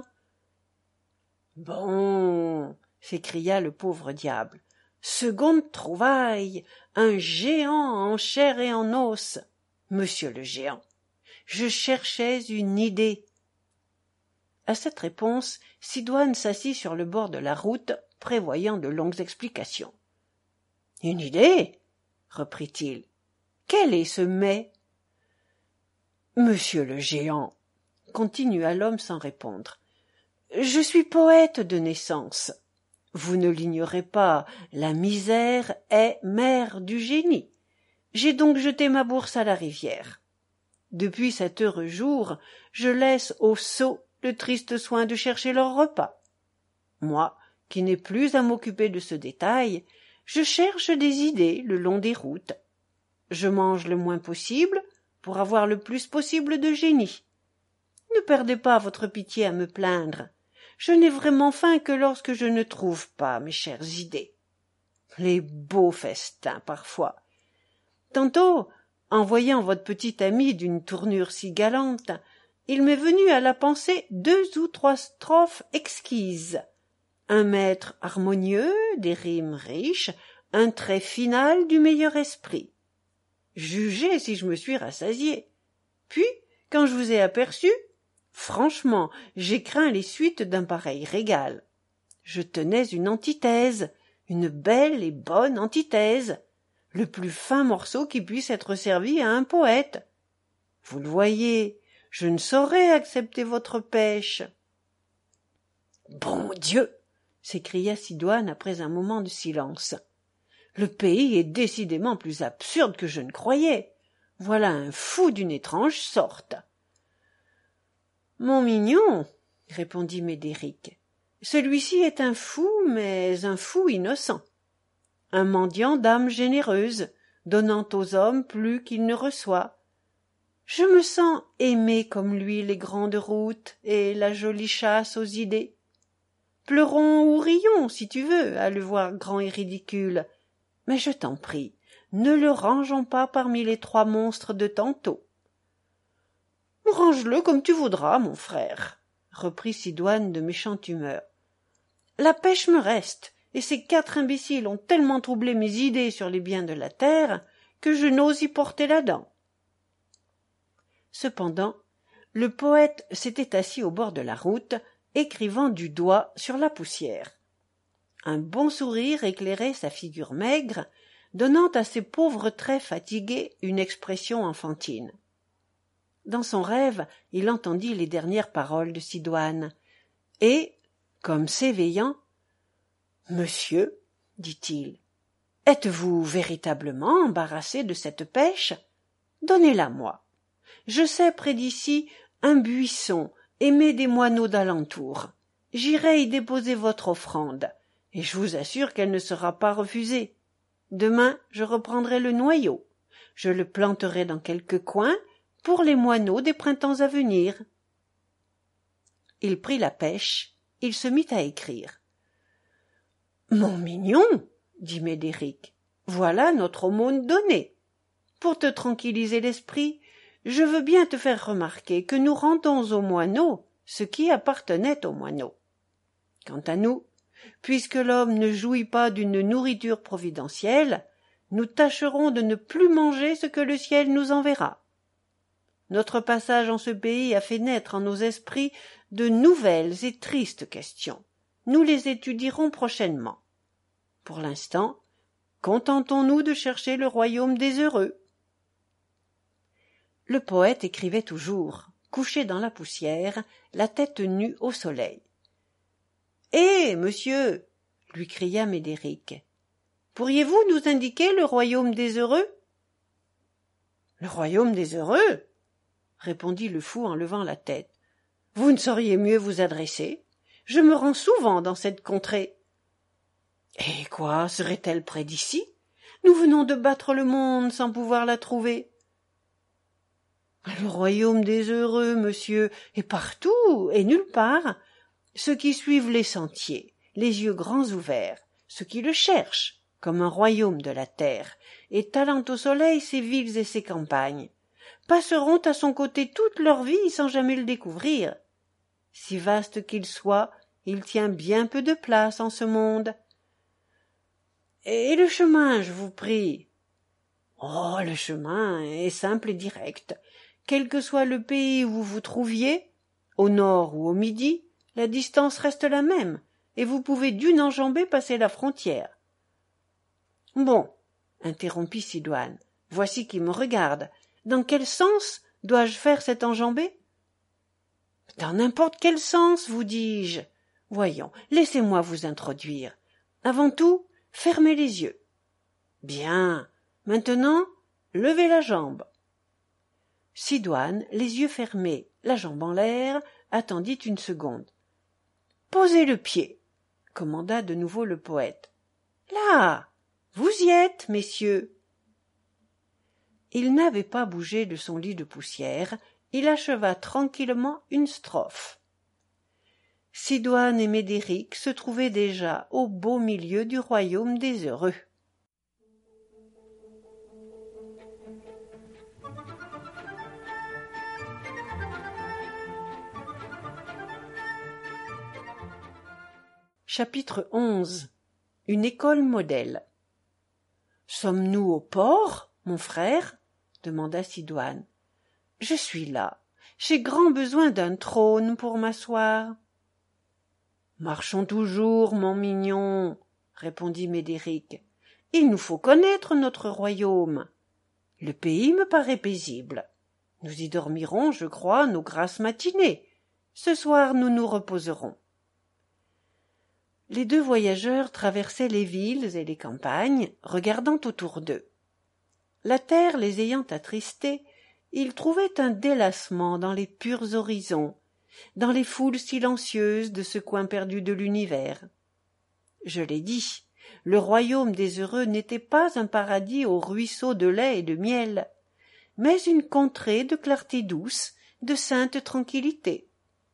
Bon, s'écria le pauvre diable. Seconde trouvaille, un géant en chair et en os. Monsieur le géant, je cherchais une idée. À cette réponse, Sidoine s'assit sur le bord de la route, prévoyant de longues explications. Une idée? Reprit-il. Quel est ce mais? Monsieur le géant, continua l'homme sans répondre, je suis poète de naissance. Vous ne l'ignorez pas, la misère est mère du génie. J'ai donc jeté ma bourse à la rivière. Depuis cet heureux jour, je laisse aux sots le triste soin de chercher leur repas. Moi, qui n'ai plus à m'occuper de ce détail, je cherche des idées le long des routes. Je mange le moins possible pour avoir le plus possible de génie. Ne perdez pas votre pitié à me plaindre. Je n'ai vraiment faim que lorsque je ne trouve pas mes chères idées. Les beaux festins, parfois. Tantôt, en voyant votre petit ami d'une tournure si galante, il m'est venu à la pensée deux ou trois strophes exquises. Un maître harmonieux, des rimes riches, un trait final du meilleur esprit. Jugez si je me suis rassasié. Puis, quand je vous ai aperçu, franchement, j'ai craint les suites d'un pareil régal. Je tenais une antithèse, une belle et bonne antithèse, le plus fin morceau qui puisse être servi à un poète. Vous le voyez, je ne saurais accepter votre pêche. Bon Dieu! S'écria Sidoine après un moment de silence. Le pays est décidément plus absurde que je ne croyais. Voilà un fou d'une étrange sorte. Mon mignon, répondit Médéric, celui-ci est un fou, mais un fou innocent. Un mendiant d'âme généreuse, donnant aux hommes plus qu'il ne reçoit. Je me sens aimer comme lui les grandes routes et la jolie chasse aux idées. Pleurons ou rions, si tu veux, à le voir grand et ridicule, mais je t'en prie, ne le rangeons pas parmi les trois monstres de tantôt. Range-le comme tu voudras, mon frère, reprit Sidoine de méchante humeur. La pêche me reste, et ces quatre imbéciles ont tellement troublé mes idées sur les biens de la terre que je n'ose y porter la dent. Cependant, le poète s'était assis au bord de la route, écrivant du doigt sur la poussière. Un bon sourire éclairait sa figure maigre, donnant à ses pauvres traits fatigués une expression enfantine. Dans son rêve, il entendit les dernières paroles de Sidoine, et, comme s'éveillant, « Monsieur, dit-il, êtes-vous véritablement embarrassé de cette pêche? Donnez-la moi. Je sais près d'ici un buisson aimé des moineaux d'alentour. J'irai y déposer votre offrande, et je vous assure qu'elle ne sera pas refusée. Demain, je reprendrai le noyau. Je le planterai dans quelque coin pour les moineaux des printemps à venir. » Il prit la pêche, il se mit à écrire. « Mon mignon, dit Médéric, voilà notre aumône donnée. Pour te tranquilliser l'esprit, je veux bien te faire remarquer que nous rendons aux moineaux ce qui appartenait aux moineaux. Quant à nous, puisque l'homme ne jouit pas d'une nourriture providentielle, nous tâcherons de ne plus manger ce que le ciel nous enverra. Notre passage en ce pays a fait naître en nos esprits de nouvelles et tristes questions. Nous les étudierons prochainement. Pour l'instant, contentons-nous de chercher le royaume des heureux. Le poète écrivait toujours, couché dans la poussière, la tête nue au soleil. « Hé, monsieur !» lui cria Médéric. « Pourriez-vous nous indiquer le royaume des heureux ?» « Le royaume des heureux ?» répondit le fou en levant la tête. « Vous ne sauriez mieux vous adresser. Je me rends souvent dans cette contrée. »« Et quoi, serait-elle près d'ici ? Nous venons de battre le monde sans pouvoir la trouver. »« Le royaume des heureux, monsieur, est partout et nulle part. Ceux qui suivent les sentiers, les yeux grands ouverts, ceux qui le cherchent, comme un royaume de la terre, étalant au soleil ses villes et ses campagnes, passeront à son côté toute leur vie sans jamais le découvrir. Si vaste qu'il soit, il tient bien peu de place en ce monde. Et le chemin, je vous prie? Oh, le chemin est simple et direct. Quel que soit le pays où vous vous trouviez, au nord ou au midi, la distance reste la même, et vous pouvez d'une enjambée passer la frontière. Bon, interrompit Sidoine, voici qui me regarde. Dans quel sens dois-je faire cette enjambée? Dans n'importe quel sens, vous dis-je. Voyons, laissez-moi vous introduire. Avant tout, fermez les yeux. Bien. Maintenant, levez la jambe. Sidoine, les yeux fermés, la jambe en l'air, attendit une seconde. Posez le pied, commanda de nouveau le poète. Là, vous y êtes, messieurs. Il n'avait pas bougé de son lit de poussière, il acheva tranquillement une strophe. Sidoine et Médéric se trouvaient déjà au beau milieu du royaume des heureux. Chapitre onze. Une école modèle. Sommes-nous au port, mon frère? demanda Sidoine. Je suis là. J'ai grand besoin d'un trône pour m'asseoir. Marchons toujours, mon mignon, répondit Médéric. Il nous faut connaître notre royaume. Le pays me paraît paisible. Nous y dormirons, je crois, nos grasses matinées. Ce soir, nous nous reposerons. Les deux voyageurs traversaient les villes et les campagnes, regardant autour d'eux. La terre les ayant attristés, ils trouvaient un délassement dans les purs horizons, dans les foules silencieuses de ce coin perdu de l'univers. Je l'ai dit, le royaume des heureux n'était pas un paradis aux ruisseaux de lait et de miel, mais une contrée de clarté douce, de sainte tranquillité.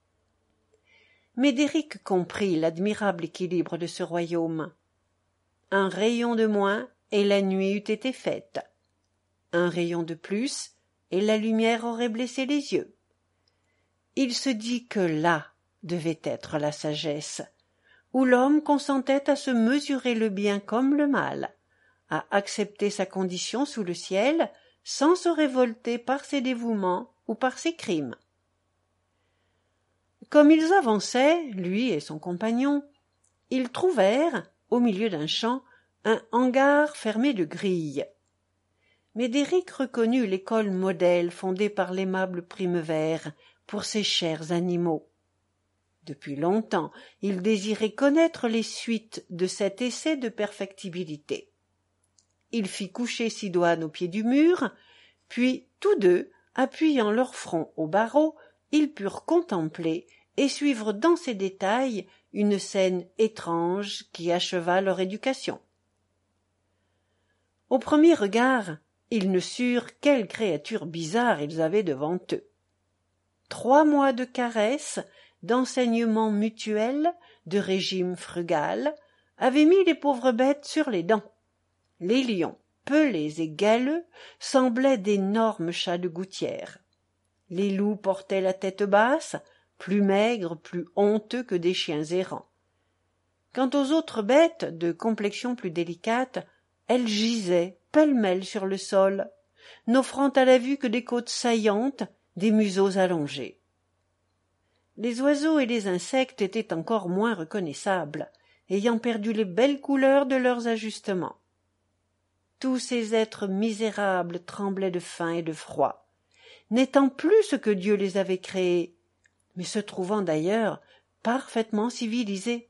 Médéric comprit l'admirable équilibre de ce royaume. Un rayon de moins, et la nuit eût été faite. Un rayon de plus, et la lumière aurait blessé les yeux. Il se dit que là devait être la sagesse, où l'homme consentait à se mesurer le bien comme le mal, à accepter sa condition sous le ciel, sans se révolter par ses dévouements ou par ses crimes. Comme ils avançaient, lui et son compagnon, ils trouvèrent, au milieu d'un champ, un hangar fermé de grilles. Médéric reconnut l'école modèle fondée par l'aimable Primevère pour ses chers animaux. Depuis longtemps, il désirait connaître les suites de cet essai de perfectibilité. Il fit coucher Sidoine au pied du mur, puis tous deux, appuyant leur front au barreau, ils purent contempler et suivre dans ses détails une scène étrange qui acheva leur éducation. Au premier regard, ils ne surent quelle créature bizarre ils avaient devant eux. Trois mois de caresses, d'enseignements mutuels, de régime frugal, avaient mis les pauvres bêtes sur les dents. Les lions, pelés et galeux, semblaient d'énormes chats de gouttière. Les loups portaient la tête basse, plus maigres, plus honteux que des chiens errants. Quant aux autres bêtes, de complexion plus délicate, elles gisaient pêle-mêle sur le sol, n'offrant à la vue que des côtes saillantes, des museaux allongés. Les oiseaux et les insectes étaient encore moins reconnaissables, ayant perdu les belles couleurs de leurs ajustements. Tous ces êtres misérables tremblaient de faim et de froid. n'étant plus ce que Dieu les avait créés, mais se trouvant d'ailleurs parfaitement civilisés.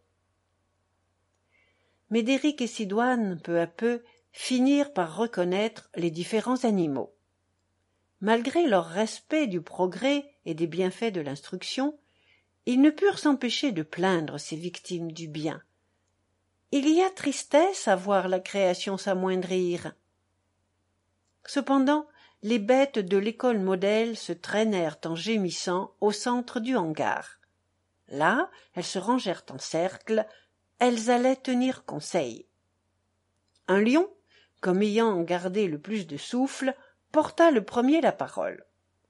Médéric et Sidoine, peu à peu, finirent par reconnaître les différents animaux. Malgré leur respect du progrès et des bienfaits de l'instruction, ils ne purent s'empêcher de plaindre ces victimes du bien. Il y a tristesse à voir la création s'amoindrir. Cependant, les bêtes de l'école modèle se traînèrent en gémissant au centre du hangar. Là, elles se rangèrent en cercle, elles allaient tenir conseil. Un lion, comme ayant gardé le plus de souffle, porta le premier la parole.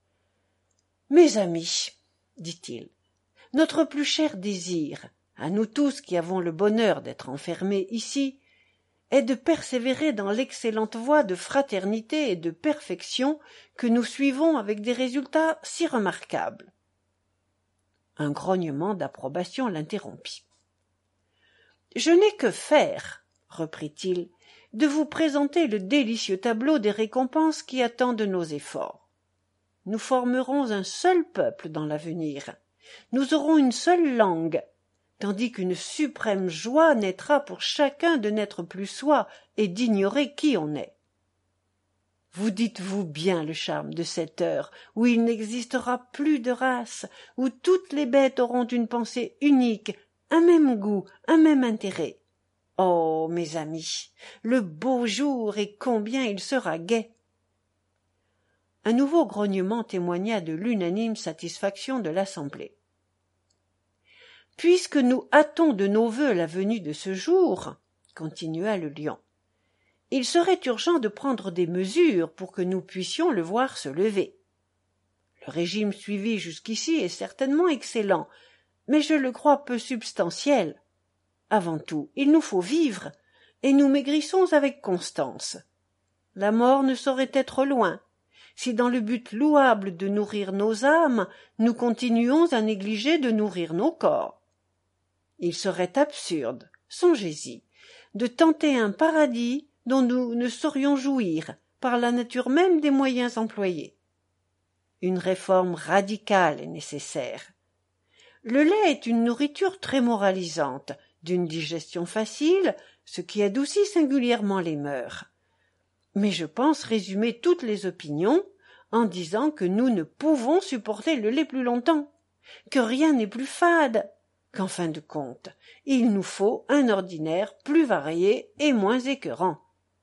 « Mes amis, dit-il, notre plus cher désir, à nous tous qui avons le bonheur d'être enfermés ici, est de persévérer dans l'excellente voie de fraternité et de perfection que nous suivons avec des résultats si remarquables. » Un grognement d'approbation l'interrompit. « Je n'ai que faire, reprit-il, de vous présenter le délicieux tableau des récompenses qui attendent nos efforts. Nous formerons un seul peuple dans l'avenir. Nous aurons une seule langue, tandis qu'une suprême joie naîtra pour chacun de n'être plus soi et d'ignorer qui on est. Vous dites-vous bien le charme de cette heure où il n'existera plus de race, où toutes les bêtes auront une pensée unique, un même goût, un même intérêt. Oh, mes amis, le beau jour et combien il sera gai !» Un nouveau grognement témoigna de l'unanime satisfaction de l'assemblée. « Puisque nous hâtons de nos vœux la venue de ce jour, continua le lion, il serait urgent de prendre des mesures pour que nous puissions le voir se lever. Le régime suivi jusqu'ici est certainement excellent, mais je le crois peu substantiel. Avant tout, il nous faut vivre, et nous maigrissons avec constance. La mort ne saurait être loin, si dans le but louable de nourrir nos âmes, nous continuons à négliger de nourrir nos corps. Il serait absurde, songez-y, de tenter un paradis dont nous ne saurions jouir par la nature même des moyens employés. Une réforme radicale est nécessaire. Le lait est une nourriture très moralisante, d'une digestion facile, ce qui adoucit singulièrement les mœurs. Mais je pense résumer toutes les opinions en disant que nous ne pouvons supporter le lait plus longtemps, que rien n'est plus fade, qu'en fin de compte, il nous faut un ordinaire plus varié et moins écœurant.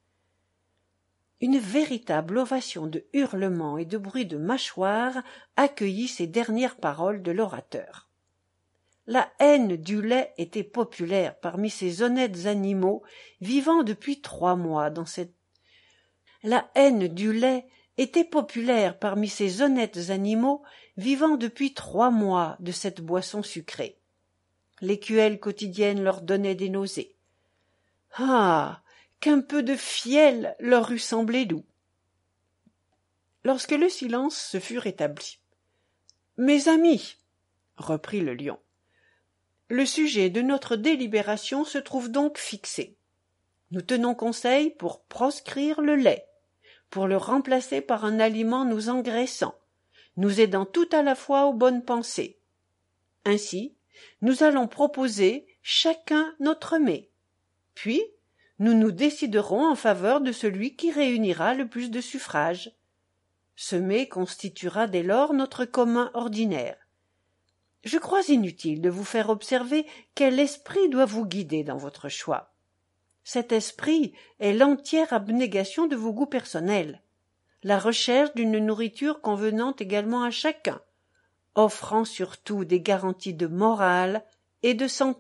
Une véritable ovation de hurlements et de bruits de mâchoires accueillit ces dernières paroles de l'orateur. La haine du lait était populaire parmi ces honnêtes animaux vivant depuis trois mois dans cette... La haine du lait était populaire parmi ces honnêtes animaux vivant depuis trois mois de cette boisson sucrée. L'écuelle quotidienne leur donnait des nausées. Ah, qu'un peu de fiel leur eût semblé doux. Lorsque le silence se fut rétabli. « Mes amis, reprit le lion, le sujet de notre délibération se trouve donc fixé. Nous tenons conseil pour proscrire le lait, pour le remplacer par un aliment nous engraissant, nous aidant tout à la fois aux bonnes pensées. Ainsi, nous allons proposer chacun notre mets, puis nous nous déciderons en faveur de celui qui réunira le plus de suffrages. Ce mets constituera dès lors notre commun ordinaire. Je crois inutile de vous faire observer quel esprit doit vous guider dans votre choix. Cet esprit est l'entière abnégation de vos goûts personnels, la recherche d'une nourriture convenant également à chacun, offrant surtout des garanties de morale et de santé. »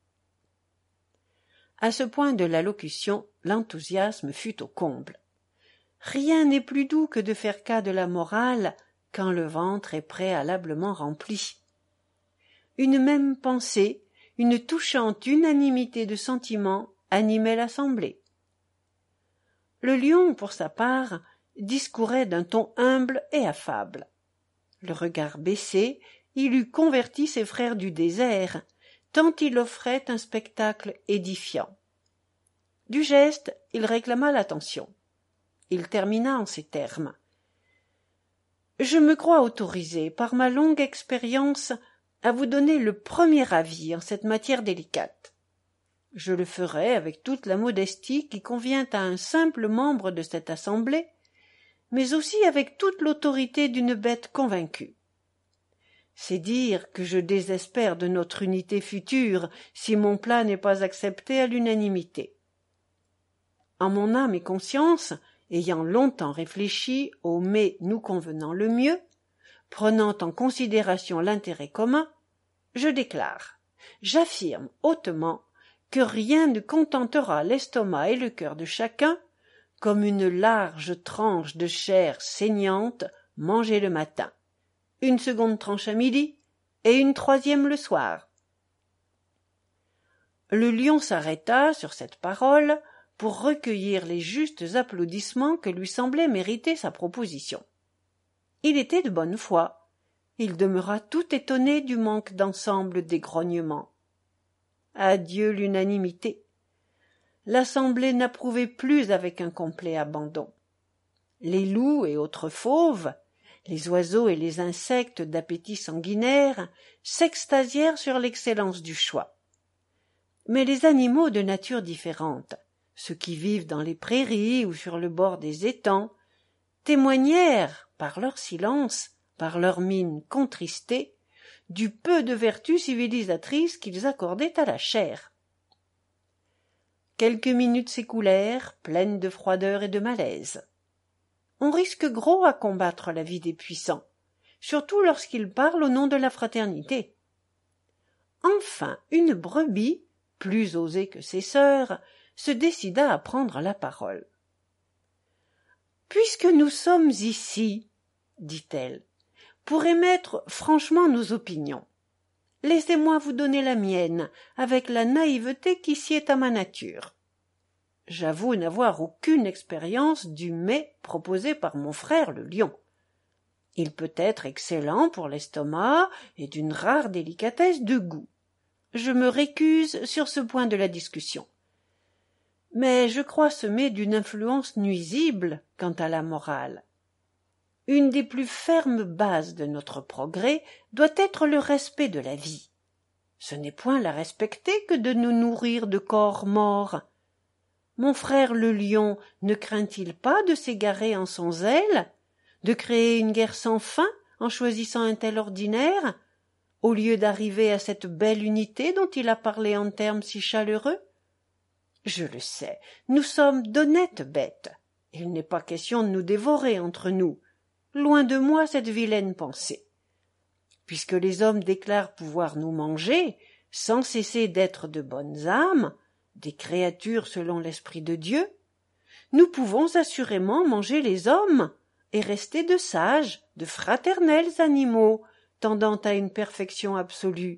À ce point de l'allocution, l'enthousiasme fut au comble. Rien n'est plus doux que de faire cas de la morale quand le ventre est préalablement rempli. Une même pensée, une touchante unanimité de sentiments animait l'assemblée. Le lion, pour sa part, discourait d'un ton humble et affable. Le regard baissé, il eût converti ses frères du désert, tant il offrait un spectacle édifiant. Du geste, il réclama l'attention. Il termina en ces termes. « Je me crois autorisé, par ma longue expérience, à vous donner le premier avis en cette matière délicate. Je le ferai avec toute la modestie qui convient à un simple membre de cette assemblée, mais aussi avec toute l'autorité d'une bête convaincue. C'est dire que je désespère de notre unité future si mon plat n'est pas accepté à l'unanimité. En mon âme et conscience, ayant longtemps réfléchi au mais nous convenant le mieux, prenant en considération l'intérêt commun, je déclare, j'affirme hautement que rien ne contentera l'estomac et le cœur de chacun comme une large tranche de chair saignante mangée le matin, une seconde tranche à midi et une troisième le soir. Le lion s'arrêta sur cette parole pour recueillir les justes applaudissements que lui semblait mériter sa proposition. Il était de bonne foi. Il demeura tout étonné du manque d'ensemble des grognements. Adieu l'unanimité. L'assemblée n'approuvait plus avec un complet abandon. Les loups et autres fauves, les oiseaux et les insectes d'appétit sanguinaire s'extasièrent sur l'excellence du choix. Mais les animaux de nature différente, ceux qui vivent dans les prairies ou sur le bord des étangs, témoignèrent, par leur silence, par leur mine contristée, du peu de vertu civilisatrice qu'ils accordaient à la chair. Quelques minutes s'écoulèrent, pleines de froideur et de malaise. On risque gros à combattre la vie des puissants, surtout lorsqu'ils parlent au nom de la fraternité. Enfin, une brebis, plus osée que ses sœurs, se décida à prendre la parole. « Puisque nous sommes ici, dit-elle, pour émettre franchement nos opinions, laissez-moi vous donner la mienne avec la naïveté qui sied à ma nature. J'avoue n'avoir aucune expérience du mets proposé par mon frère le lion. Il peut être excellent pour l'estomac et d'une rare délicatesse de goût. Je me récuse sur ce point de la discussion. Mais je crois ce mets d'une influence nuisible quant à la morale. Une des plus fermes bases de notre progrès doit être le respect de la vie. Ce n'est point la respecter que de nous nourrir de corps morts. Mon frère le lion ne craint-il pas de s'égarer en son zèle, de créer une guerre sans fin en choisissant un tel ordinaire, au lieu d'arriver à cette belle unité dont il a parlé en termes si chaleureux? Je le sais, nous sommes d'honnêtes bêtes. Il n'est pas question de nous dévorer entre nous. Loin de moi cette vilaine pensée. Puisque les hommes déclarent pouvoir nous manger, sans cesser d'être de bonnes âmes, des créatures selon l'esprit de Dieu, nous pouvons assurément manger les hommes et rester de sages, de fraternels animaux, tendant à une perfection absolue.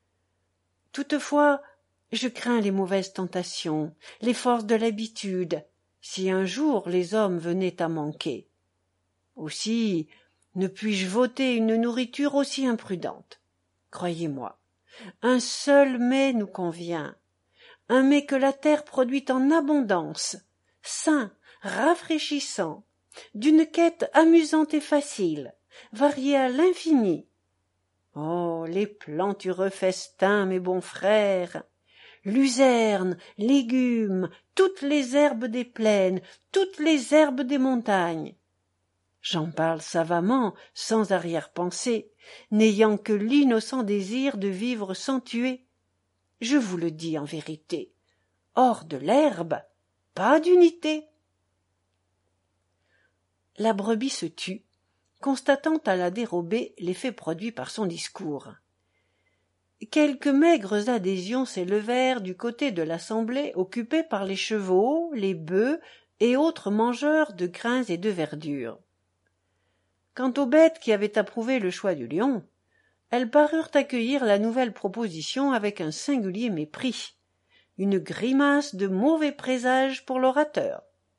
Toutefois, je crains les mauvaises tentations, les forces de l'habitude, si un jour les hommes venaient à manquer. Aussi, ne puis-je voter une nourriture aussi imprudente. Croyez-moi, un seul mets nous convient, un mets que la terre produit en abondance, sain, rafraîchissant, d'une quête amusante et facile, variée à l'infini. Oh, les plantureux festins, mes bons frères! Luzerne, légumes, toutes les herbes des plaines, toutes les herbes des montagnes. J'en parle savamment, sans arrière-pensée, n'ayant que l'innocent désir de vivre sans tuer. Je vous le dis en vérité, hors de l'herbe, pas d'unité. La brebis se tut, constatant à la dérobée l'effet produit par son discours. Quelques maigres adhésions s'élevèrent du côté de l'assemblée occupée par les chevaux, les bœufs et autres mangeurs de grains et de verdure. Quant aux bêtes qui avaient approuvé le choix du lion, elles parurent accueillir la nouvelle proposition avec un singulier mépris, une grimace de mauvais présage pour l'orateur.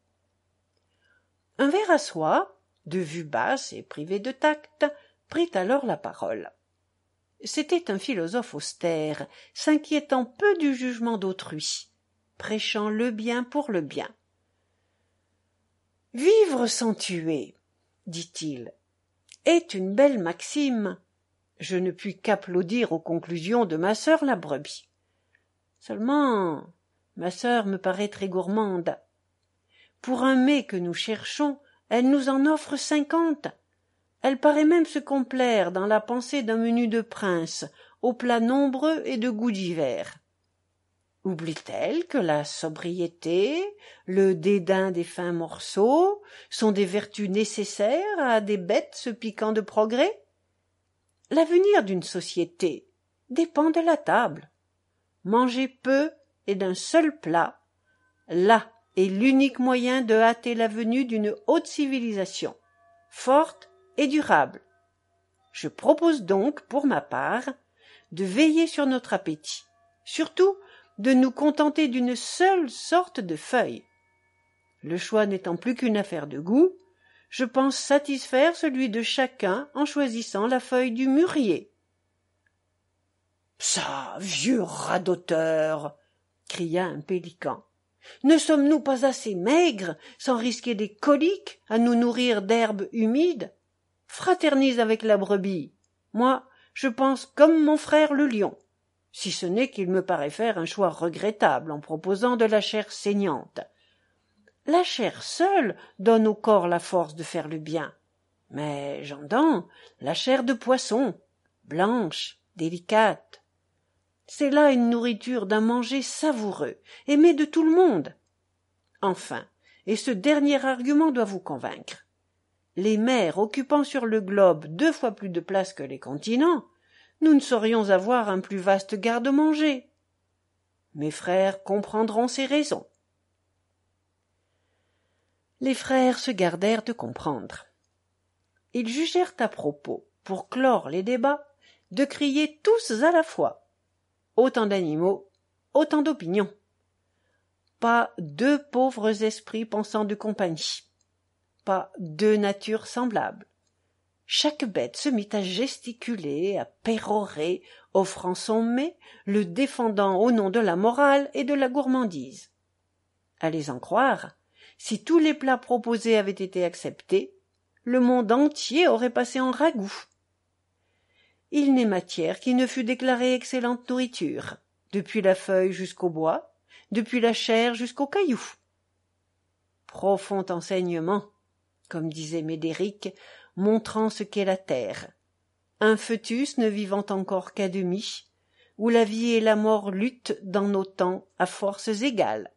Un ver à soie, de vue basse et privé de tact, prit alors la parole. C'était un philosophe austère, s'inquiétant peu du jugement d'autrui, prêchant le bien pour le bien. « Vivre sans tuer, dit-il, est une belle maxime. Je ne puis qu'applaudir aux conclusions de ma sœur la brebis. Seulement, ma sœur me paraît très gourmande. Pour un mets que nous cherchons, elle nous en offre cinquante. Elle paraît même se complaire dans la pensée d'un menu de prince, aux plats nombreux et de goûts divers. Oublie-t-elle que la sobriété, le dédain des fins morceaux sont des vertus nécessaires à des bêtes se piquant de progrès? L'avenir d'une société dépend de la table. Manger peu et d'un seul plat, là est l'unique moyen de hâter la venue d'une haute civilisation, forte et durable. Je propose donc, pour ma part, de veiller sur notre appétit, surtout de nous contenter d'une seule sorte de feuille. Le choix n'étant plus qu'une affaire de goût, je pense satisfaire celui de chacun en choisissant la feuille du mûrier. « Ça, vieux radoteur !» cria un pélican. « Ne sommes-nous pas assez maigres, sans risquer des coliques, à nous nourrir d'herbes humides? Fraternise avec la brebis. Moi, je pense comme mon frère le lion, si ce n'est qu'il me paraît faire un choix regrettable en proposant de la chair saignante. La chair seule donne au corps la force de faire le bien, mais j'entends la chair de poisson, blanche, délicate. C'est là une nourriture d'un manger savoureux, aimé de tout le monde. Enfin, et ce dernier argument doit vous convaincre, les mers occupant sur le globe deux fois plus de place que les continents, nous ne saurions avoir un plus vaste garde-manger. Mes frères comprendront ces raisons. Les frères se gardèrent de comprendre. Ils jugèrent à propos, pour clore les débats, de crier tous à la fois. Autant d'animaux, autant d'opinions. Pas deux pauvres esprits pensant de compagnie. Pas deux natures semblables. Chaque bête se mit à gesticuler, à pérorer, offrant son mets, le défendant au nom de la morale et de la gourmandise. Allez en croire, si tous les plats proposés avaient été acceptés, le monde entier aurait passé en ragoût. Il n'est matière qui ne fût déclarée excellente nourriture, depuis la feuille jusqu'au bois, depuis la chair jusqu'au caillou. Profond enseignement, comme disait Médéric, montrant ce qu'est la terre. Un fœtus ne vivant encore qu'à demi, où la vie et la mort luttent dans nos temps à forces égales.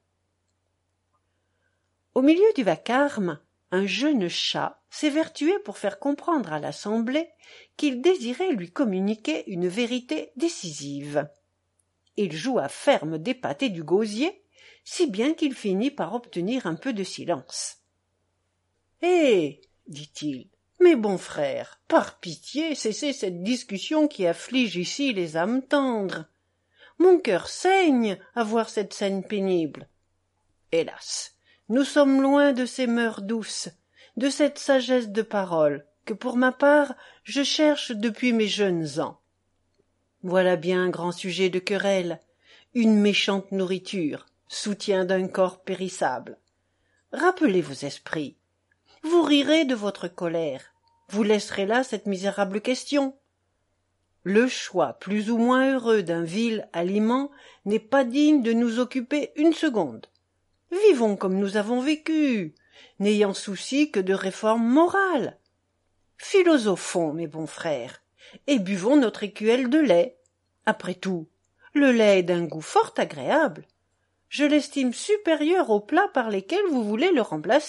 Au milieu du vacarme, un jeune chat s'évertuait pour faire comprendre à l'assemblée qu'il désirait lui communiquer une vérité décisive. Il joua ferme des pattes et du gosier, si bien qu'il finit par obtenir un peu de silence. « Eh !» dit-il, « mes bons frères, par pitié, cessez cette discussion qui afflige ici les âmes tendres. Mon cœur saigne à voir cette scène pénible. Hélas, nous sommes loin de ces mœurs douces, de cette sagesse de parole que, pour ma part, je cherche depuis mes jeunes ans. Voilà bien un grand sujet de querelle, une méchante nourriture, soutien d'un corps périssable. Rappelez vos esprits. Vous rirez de votre colère, vous laisserez là cette misérable question. Le choix plus ou moins heureux d'un vil aliment n'est pas digne de nous occuper une seconde. Vivons comme nous avons vécu, n'ayant souci que de réforme morale. Philosophons, mes bons frères, et buvons notre écuelle de lait. Après tout, le lait est d'un goût fort agréable. Je l'estime supérieur aux plats par lesquels vous voulez le remplacer. »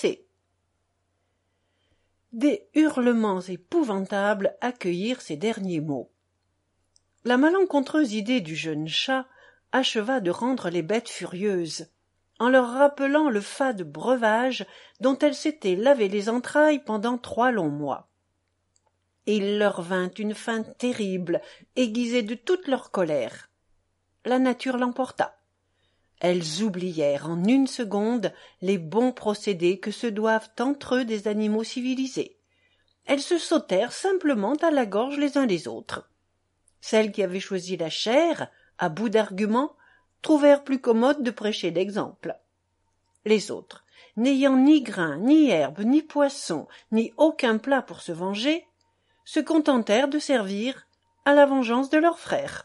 Des hurlements épouvantables accueillirent ces derniers mots. La malencontreuse idée du jeune chat acheva de rendre les bêtes furieuses, en leur rappelant le fade breuvage dont elles s'étaient lavé les entrailles pendant trois longs mois. Il leur vint une faim terrible, aiguisée de toute leur colère. La nature l'emporta. Elles oublièrent en une seconde les bons procédés que se doivent entre eux des animaux civilisés. Elles se sautèrent simplement à la gorge les uns les autres. Celles qui avaient choisi la chair, à bout d'arguments, trouvèrent plus commode de prêcher d'exemple. Les autres, n'ayant ni grain, ni herbe, ni poisson, ni aucun plat pour se venger, se contentèrent de servir à la vengeance de leurs frères.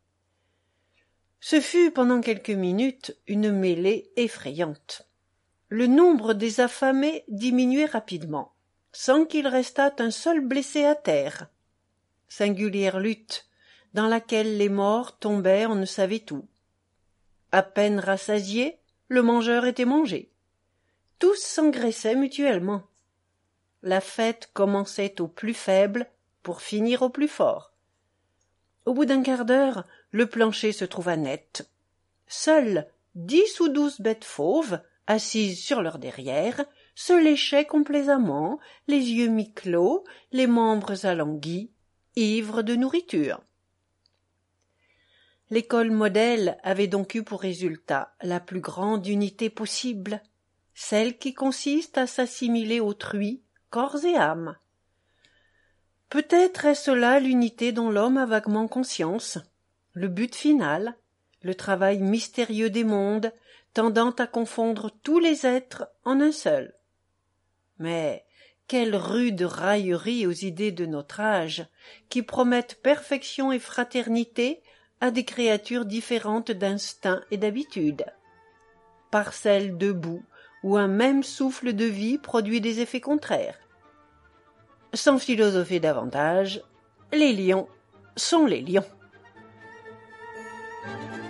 Ce fut pendant quelques minutes une mêlée effrayante. Le nombre des affamés diminuait rapidement, sans qu'il restât un seul blessé à terre. Singulière lutte, dans laquelle les morts tombaient on ne savait où. À peine rassasié, le mangeur était mangé. Tous s'engraissaient mutuellement. La fête commençait au plus faible pour finir au plus fort. Au bout d'un quart d'heure, le plancher se trouva net. Seules dix ou douze bêtes fauves, assises sur leur derrière, se léchaient complaisamment, les yeux mi-clos, les membres alanguis, ivres de nourriture. L'école modèle avait donc eu pour résultat la plus grande unité possible, celle qui consiste à s'assimiler autrui, corps et âme. Peut-être est-ce là l'unité dont l'homme a vaguement conscience, le but final, le travail mystérieux des mondes, tendant à confondre tous les êtres en un seul. Mais quelle rude raillerie aux idées de notre âge, qui promettent perfection et fraternité à des créatures différentes d'instinct et d'habitude. Parcelles debout, où un même souffle de vie produit des effets contraires. Sans philosopher davantage, les lions sont les lions.